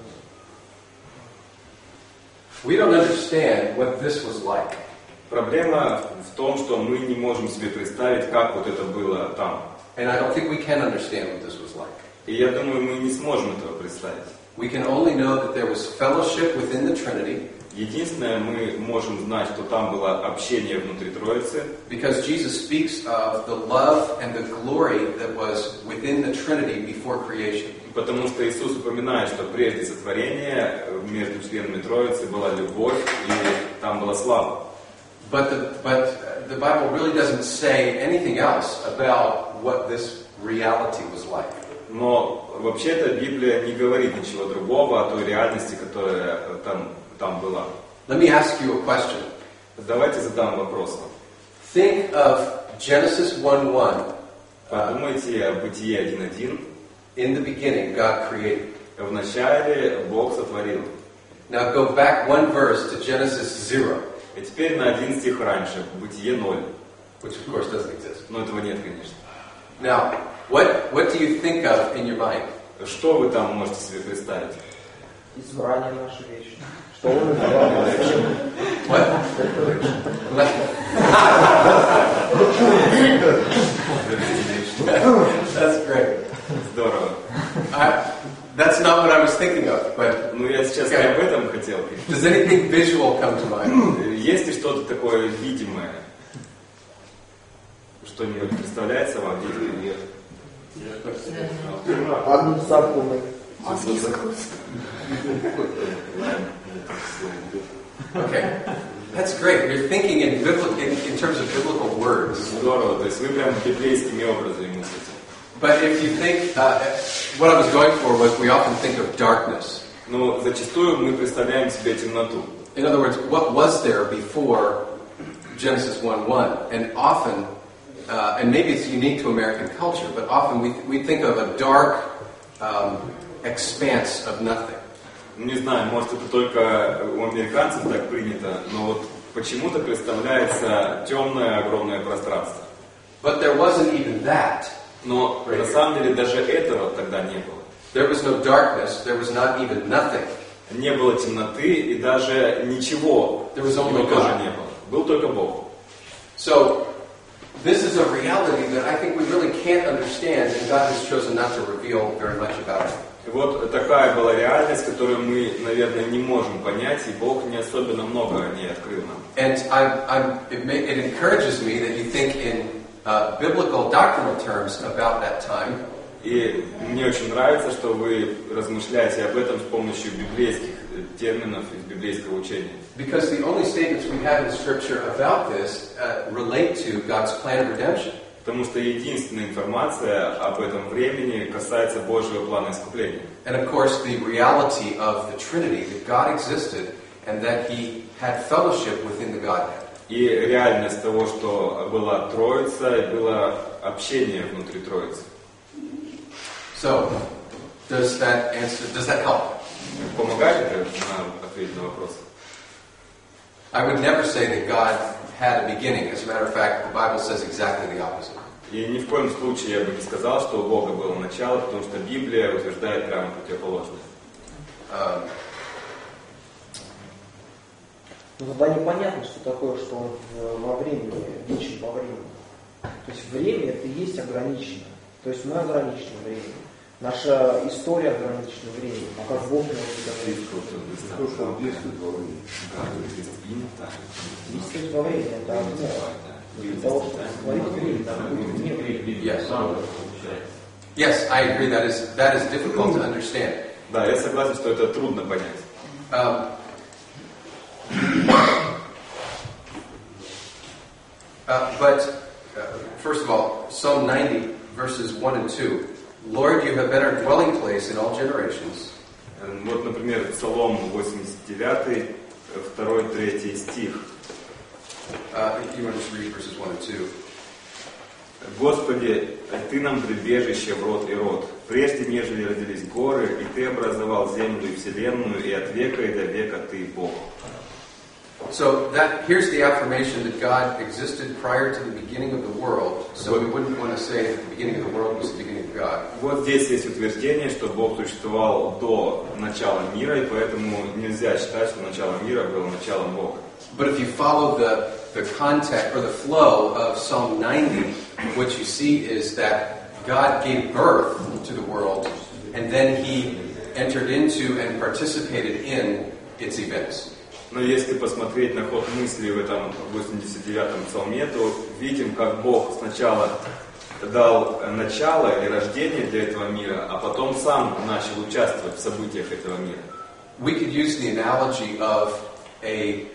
S1: we don't understand what this was like.
S2: Проблема в том, что мы не можем себе представить, как вот это было там.
S1: And I don't think we can understand what this was like.
S2: И я думаю, мы не сможем этого представить.
S1: We can only know that there was fellowship within the Trinity.
S2: Единственное, мы можем знать, что там было общение внутри Троицы.
S1: Because Jesus speaks of the love and the glory that was within the Trinity before creation.
S2: Потому что Иисус упоминает, что прежде сотворения между членами Троицы была любовь и там была слава.
S1: But the Bible really doesn't say anything else about what this reality was like.
S2: Но вообще-то Библия не говорит ничего другого о той реальности, которая там была.
S1: Let me ask you a question.
S2: Давайте задам вопрос.
S1: Think of Genesis 1:1.
S2: Подумайте о Бытие 1:1.
S1: In the beginning, God created.
S2: В начале Бог сотворил.
S1: Now go back one verse to Genesis 0.
S2: И теперь на один стих раньше, Бытие 0.
S1: Which of course doesn't exist.
S2: Но этого нет, конечно.
S1: Now, what do you think of in your mind?
S2: Что вы там можете себе представить?
S5: Избрание наше вечно. Что он избрал?
S1: What? That's great.
S2: Здорово.
S1: That's not what I was thinking of, but
S2: Ну, я сейчас не об этом хотел.
S1: does anything visual come to mind?
S2: Есть ли что-то такое видимое? Что-нибудь представляется вам? Нет.
S5: Одну сакуну.
S1: Okay, that's great. You're thinking in terms of biblical words.
S2: Здорово, то есть вы прям библейскими образами мыслите.
S1: But if you think, what I was going for was we often think of darkness.
S2: Но зачастую мы представляем себе темноту.
S1: In other words, what was there before Genesis 1:1? And often, and maybe it's unique to American culture, but often we think of a dark expanse of nothing.
S2: Не знаю, может это только у американцев так принято, но вот почему-то представляется темное огромное пространство.
S1: But there wasn't even that.
S2: Но на самом деле даже этого тогда не было.
S1: There was no darkness, there was not even nothing.
S2: Не было темноты и даже ничего.
S1: There was only
S2: Его тоже
S1: God.
S2: не было. Был только Бог.
S1: So, this is a reality that I think we really can't understand, and God has chosen not to reveal very much about it.
S2: И вот такая была реальность, которую мы, наверное, не можем понять, и Бог не особенно много о ней открыл нам.
S1: And it encourages me that you think in biblical doctrinal terms about that time.
S2: И мне очень нравится, что вы размышляете об этом с помощью библейских терминов из библейского учения.
S1: Because the only statements we have in Scripture about this relate to God's plan of redemption.
S2: Потому что единственная информация об этом времени касается Божьего плана искупления.
S1: And of course, the reality of the Trinity, that God existed and that He had fellowship within the Godhead.
S2: И реальность того, что была Троица и было общение внутри Троицы.
S1: So, does that help?
S2: Помогает это на ответить на вопрос?
S1: I would never say that God had a beginning. As a matter of fact, the Bible says exactly the opposite.
S2: И ни в коем случае я бы не сказал, что у Бога было начало, потому что Библия утверждает прямо противоположное.
S5: Ну, тогда непонятно, что такое, что он во времени, вечен во времени. То есть время это и есть ограничено. То есть мы ограничены временем. Наша история ограничена временем. А как Бог может быть ограничен?
S6: Действует во времени.
S5: Действует во времени, это одно. Для того, чтобы сотворить время, надо будет вне времени.
S1: Yes, I agree. That is difficult to understand.
S2: Да, я согласен, что это трудно понять.
S1: But first of all, Psalm 90, verses 1 and 2. Lord, you have been our dwelling place in all generations.
S2: Вот, например, Псалом 89, 2-3 стих.
S1: You want to just read verses 1 and 2.
S2: Господи, Ты нам прибежище в род и род. Прежде, нежели родились горы, и Ты образовал землю и вселенную, и от века и до века Ты Бог.
S1: So here's the affirmation that God existed prior to the beginning of the world. So we wouldn't want to say that the beginning of the world was the beginning of God.
S2: Вот здесь есть утверждение, что Бог существовал до начала мира, и поэтому нельзя считать, что начало мира было началом Бога.
S1: But if you follow the context or the flow of Psalm 90, what you see is that God gave birth to the world, and then He entered into and participated in its events.
S2: Но если посмотреть на ход мысли в этом 89-м псалме, то видим, как Бог сначала дал начало или рождение для этого мира, а потом сам начал участвовать в событиях этого мира.
S1: We could use the analogy of a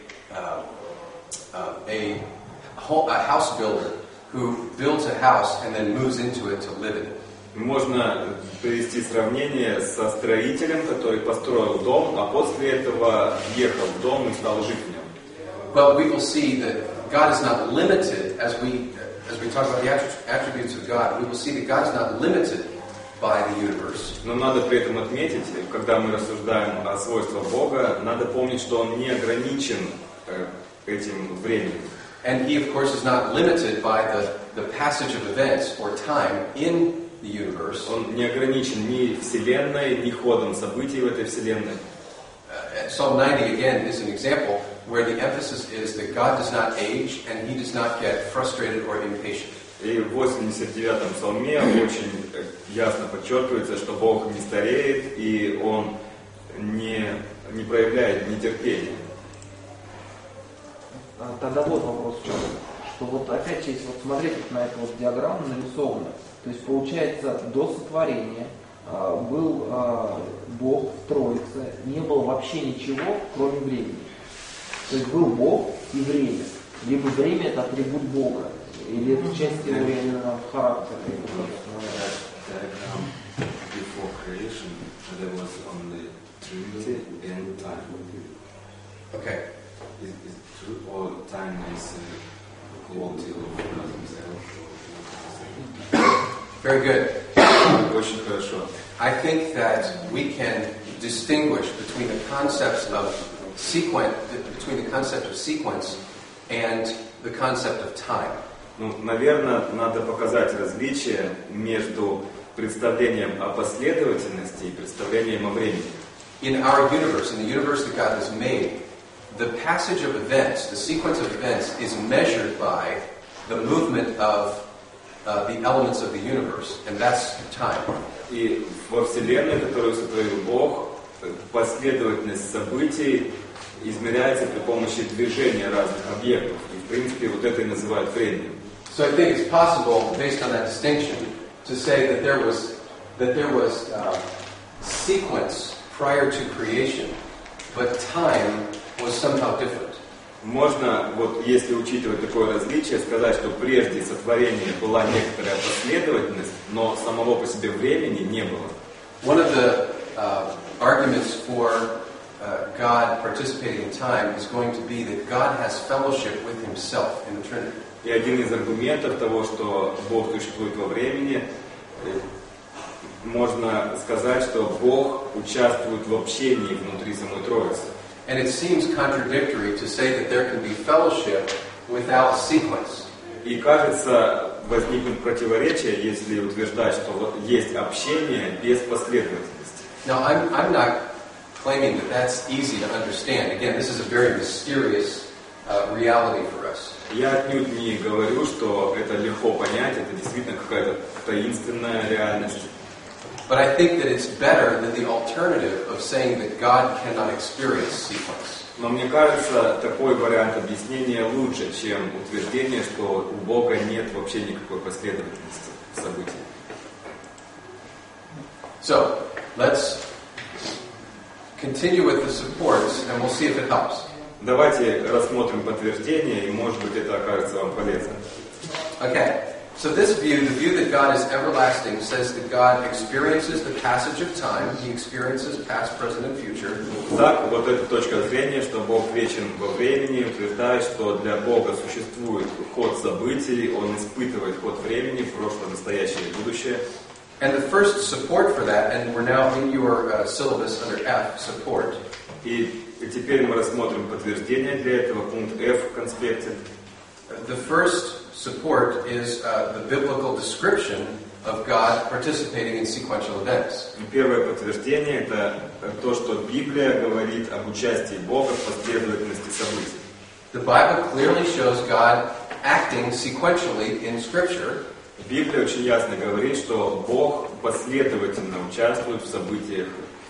S1: house builder who builds a house and then moves into it to live in it.
S2: Можно привести сравнение со строителем, который построил дом, а после этого въехал в дом и стал жить в нем.
S1: But we will see that God is not limited, as we talk about the attributes of God, we will see that God is not limited by the universe.
S2: Но надо при этом отметить, когда мы рассуждаем о свойствах Бога, надо помнить, что Он не ограничен этим временем.
S1: And He, of course, is not limited by the passage of events or time in the universe.
S2: Он не ограничен ни Вселенной, ни ходом событий в этой Вселенной.
S1: Psalm 90, again, is an example where the emphasis is that God does not age and He does not get frustrated or impatient.
S2: И в 89-м псалме очень ясно подчеркивается, что Бог не стареет и Он не проявляет нетерпения.
S5: Тогда вот вопрос в чем. Что вот опять есть, вот смотреть на эту вот диаграмму нарисованную. То есть получается, до сотворения был Бог в Троице, не было вообще ничего, кроме времени. То есть был Бог и время. Либо время это атрибут Бога, или это часть его именно характера.
S6: Before creation, there was only Trinity and time.
S1: Okay.
S6: Is it true? Or time is quality of God Himself?
S1: Very good.
S2: Очень хорошо.
S1: I think that we can distinguish between the concepts of sequence and the concept of time.
S2: Ну, наверное, надо показать различие между представлением о последовательности и представлением о времени.
S1: In our universe, in the universe that God has made, the passage of events, the sequence of events, is measured by the movement of the elements of the universe, and that's time.
S2: И во Вселенной, которую сотворил Бог, последовательность событий измеряется при помощи движения разных объектов. И, в принципе, вот это и называют временем.
S1: So I think it's possible, based on that distinction, to say that there was that there was sequence prior to creation, but time was somehow different.
S2: Можно, вот если учитывать такое различие, сказать, что прежде сотворения была некоторая последовательность, но самого по себе времени не было.
S1: One of the arguments for God participating in time is going to be that God has fellowship with Himself in the Trinity.
S2: И один из аргументов того, что Бог существует во времени, можно сказать, что Бог участвует в общении внутри самой Троицы.
S1: And it seems contradictory to say that there can be fellowship without sequence.
S2: И кажется, возникнет противоречие, если утверждать, что вот есть общение без последовательности.
S1: Now, I'm not claiming that that's easy to understand. Again, this is a very mysterious reality for us.
S2: Я отнюдь не говорю, что это легко понять, это действительно какая-то таинственная реальность.
S1: But I think that it's better than the alternative of saying that God cannot experience sequence.
S2: Но мне кажется, такой вариант объяснения лучше, чем утверждение, что у Бога нет вообще никакой последовательности событий.
S1: So, let's continue with the supports, and we'll see if it helps.
S2: Давайте рассмотрим подтверждение, и может быть это окажется вам полезным.
S1: Okay, so this view, the view that God is everlasting, says that God experiences the passage of time. He experiences past, present, and future.
S2: Так, вот эта точка зрения, что Бог вечен во времени, утверждает, что для Бога существует ход событий, Он испытывает ход времени, прошлое, настоящее и будущее.
S1: And the first support for that, and we're now in your syllabus under F, support.
S2: И теперь мы рассмотрим подтверждение для этого, пункт F в конспекте.
S1: The first support is the biblical description of God participating in sequential events.
S2: Первое подтверждение – это то, что Библия говорит об участии Бога в последовательности событий.
S1: The Bible clearly shows God acting sequentially in Scripture.
S2: Библия очень ясно говорит, что Бог последовательно участвует в событиях,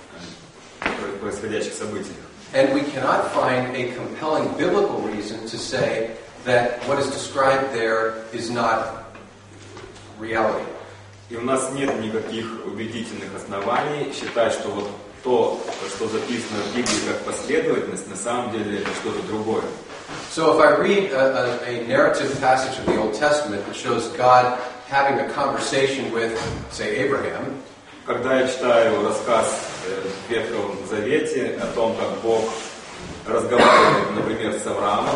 S2: происходящих событиях.
S1: And we cannot find a compelling biblical reason to say that what is described there is not reality.
S2: И у нас нет никаких убедительных оснований считать, что вот то, что записано в Библии как последовательность, на самом деле это что-то другое.
S1: So if I read a narrative passage of the Old Testament that shows God having a conversation with, say, Abraham,
S2: Когда я читаю рассказ в Ветхом Завете о том, как Бог разговаривает, например, с Авраамом,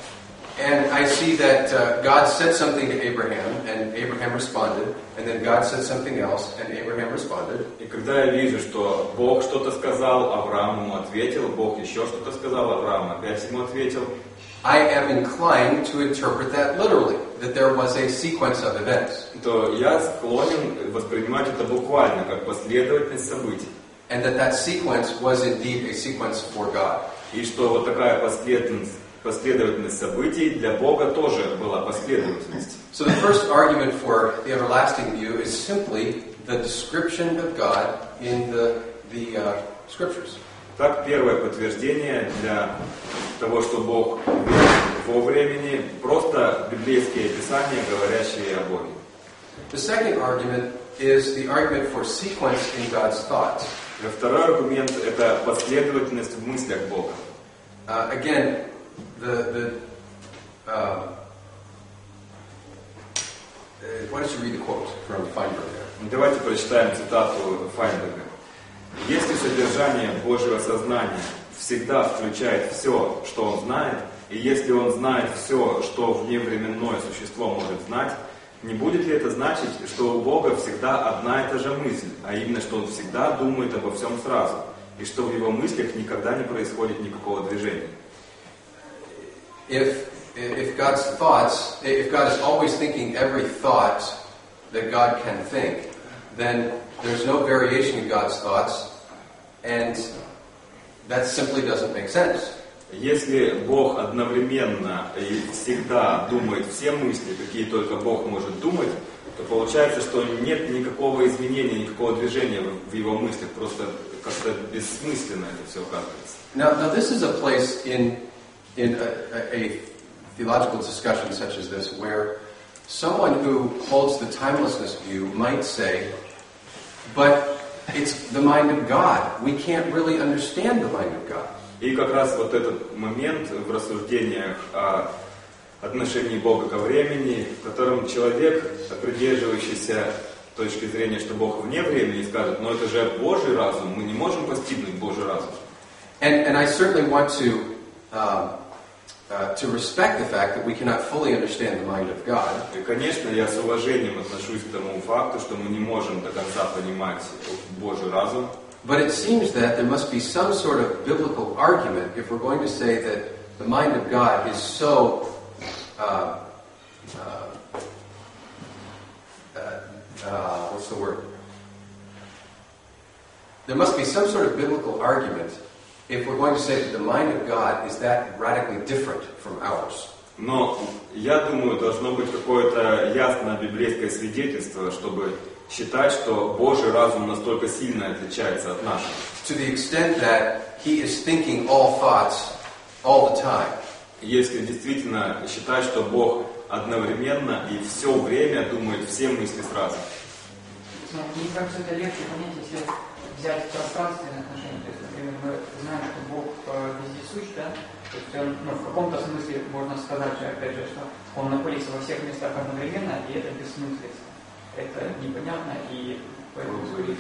S1: and I see that God said something to Abraham, and Abraham responded, and then God said something else, and Abraham responded.
S2: И когда я вижу, что Бог что-то сказал, Авраам ему ответил, Бог еще что-то сказал, Авраам опять ему ответил,
S1: I am inclined to interpret that literally, that there was a sequence of events.
S2: то я склонен воспринимать это буквально, как последовательность событий.
S1: And that sequence was indeed a sequence for God.
S2: И что вот такая последовательность событий для Бога тоже была последовательностью.
S1: So the first argument for the everlasting view is simply the description of God in the Scriptures.
S2: Так, первое подтверждение для того, что Бог вечен во времени, просто библейские описания, говорящие о Боге.
S1: The second argument is the argument for sequence in God's thoughts.
S2: Второй аргумент – это последовательность в мыслях Бога.
S1: Again, why don't you read the quote from Feinberg there?
S2: Давайте прочитаем цитату Файнберга. «Если содержание Божьего сознания всегда включает все, что Он знает, и если Он знает все, что вневременное существо может знать, не будет ли это значить, что у Бога всегда одна и та же мысль, а именно, что Он всегда думает обо всем сразу, и что в Его мыслях никогда не происходит никакого движения?»
S1: If God is always thinking every thought that God can think, then there's no variation in God's thoughts, and that simply doesn't make sense.
S2: Если Бог одновременно и всегда думает все мысли, какие только Бог может думать, то получается, что нет никакого изменения, никакого движения в Его мыслях, просто как-то бессмысленно это все оказывается.
S1: Now this is a place in a theological discussion such as this where someone who holds the timelessness view might say but it's the mind of God. We can't really understand the mind of God.
S2: И как раз вот этот момент в рассуждениях о отношении Бога ко времени, в котором человек, придерживающийся точки зрения, что Бог вне времени, скажет, но это же Божий разум, мы не можем постигнуть Божий разум.
S1: And I certainly want to respect the fact that we cannot fully understand the mind of God.
S2: И, конечно, я с уважением отношусь к тому факту, что мы не можем до конца понимать Божий разум.
S1: But it seems that there must be some sort of biblical argument if we're going to say that the mind of God is so what's the word? There must be some sort of biblical argument if we're going to say that the mind of God is that radically different from ours.
S2: Но я думаю, должно быть какое-то ясное библейское свидетельство, чтобы считать, что Божий разум настолько сильно отличается от нашего.
S1: To the extent that He is thinking all thoughts all the time.
S2: Если действительно считать, что Бог одновременно и все время думает все мысли сразу.
S4: Мне кажется, это легче понять, если взять пространственные отношения. То есть, например, мы знаем, что Бог вездесущ, да? То есть он, в каком-то смысле можно сказать же, опять же, что он находится во всех местах одновременно, и это бессмыслица. Это непонятно, и поэтому...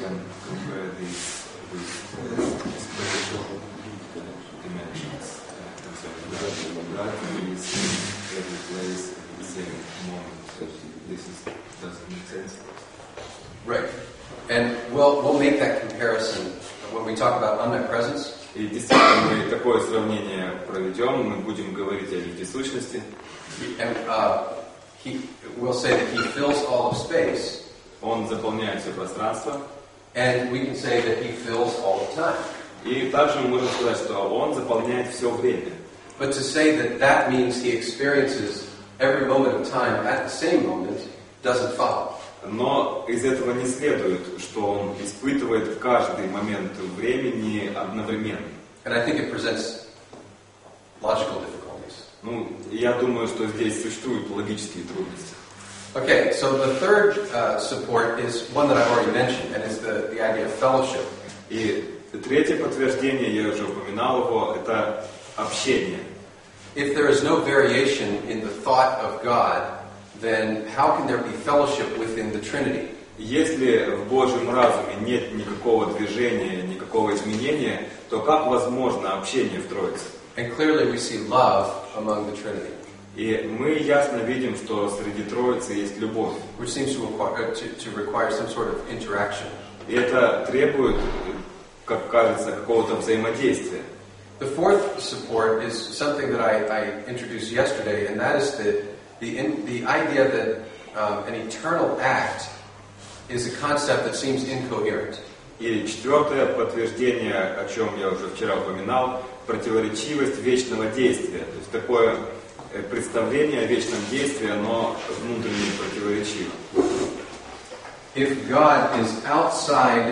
S1: Right. And we'll make that comparison when we talk about omnipresence.
S2: И действительно мы такое сравнение проведем, мы будем говорить о вездесущности.
S1: And we'll say that He fills all of space.
S2: Он заполняет все пространство.
S1: And we can say that He fills all of time.
S2: И также мы можем сказать, что Он заполняет все время.
S1: But to say that that means He experiences every moment of time at the same moment doesn't follow.
S2: Но из этого не следует, что Он испытывает каждый момент времени одновременно.
S1: And I think it presents logical difficulties.
S2: Ну, я думаю, что здесь существуют логические трудности.
S1: Okay, so the third support is one that I've already mentioned, and is the idea of fellowship.
S2: И третье подтверждение, я уже упоминал его, это общение.
S1: If there is no variation in the thought of God, then how can there be fellowship within the Trinity?
S2: Если в Божьем разуме нет никакого движения, никакого изменения, то как возможно общение в Троице?
S1: And clearly we see love among the Trinity.
S2: И мы ясно видим, что среди Троицы есть любовь.
S1: Which seems to require some sort of interaction.
S2: И это требует, как кажется, какого-то взаимодействия.
S1: The fourth support is something that I introduced yesterday, and that is the idea that an eternal act is a concept that seems incoherent.
S2: И четвертое подтверждение, о чем я уже вчера упоминал, противоречивость вечного действия. То есть такое представление о вечном действии, оно внутренне противоречиво.
S1: If God is outside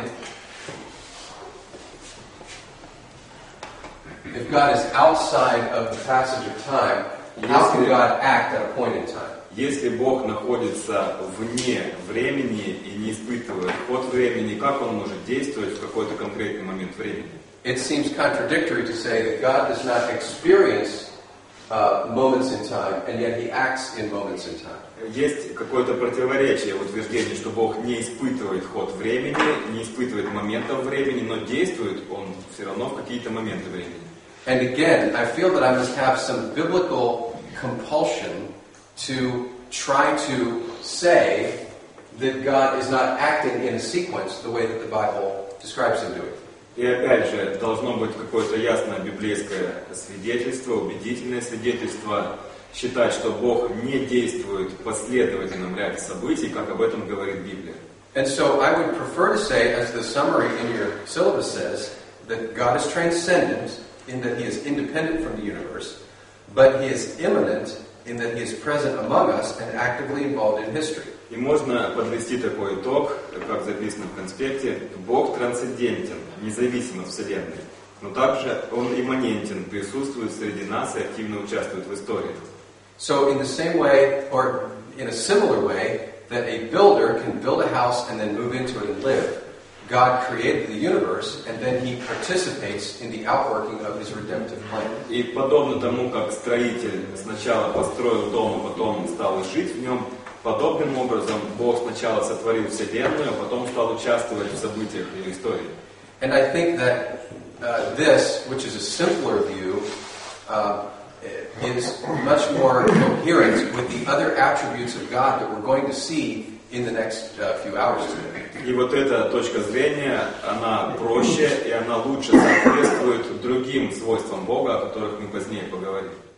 S1: of the passage of time, how can God act at a point in time?
S2: Если Бог находится вне времени и не испытывает ход времени, как Он может действовать в какой-то конкретный момент времени?
S1: It seems contradictory to say that God does not experience moments in time, and yet He acts in moments in time.
S2: Есть какое-то противоречие в утверждении, что Бог не испытывает ход времени, не испытывает моментов времени, но действует Он все равно в какие-то моменты времени.
S1: And again, I feel that I must have some biblical compulsion to try to say that God is not acting in a sequence the way that the Bible describes Him doing.
S2: И опять же, должно быть какое-то ясное библейское свидетельство, убедительное свидетельство, считать, что Бог не действует в последовательном ряде событий, как об этом говорит Библия.
S1: And so I would prefer to say, as the summary in your syllabus says, that God is transcendent in that He is independent from the universe, but He is immanent in that He is present among us and actively involved in history.
S2: И можно подвести такой итог, как записано в конспекте: Бог трансцендентен, независим от Вселенной, но также Он имманентен, присутствует среди нас и активно участвует в истории.
S1: So in the same way, or in a similar way, that a builder can build a house and then move into it and live, God created the universe, and then He participates in the outworking of His redemptive plan.
S2: И подобно тому, как строитель сначала построил дом, а потом стал жить в нем, подобным образом Бог сначала сотворил Вселенную, а потом стал участвовать в событиях ее истории.
S1: And I think that this, which is a simpler view, is much more coherent with the other attributes of God that we're going to see in the next few hours today.
S2: И вот эта точка зрения, она проще и она лучше соответствует другим свойствам Бога, о которых мы позднее поговорим.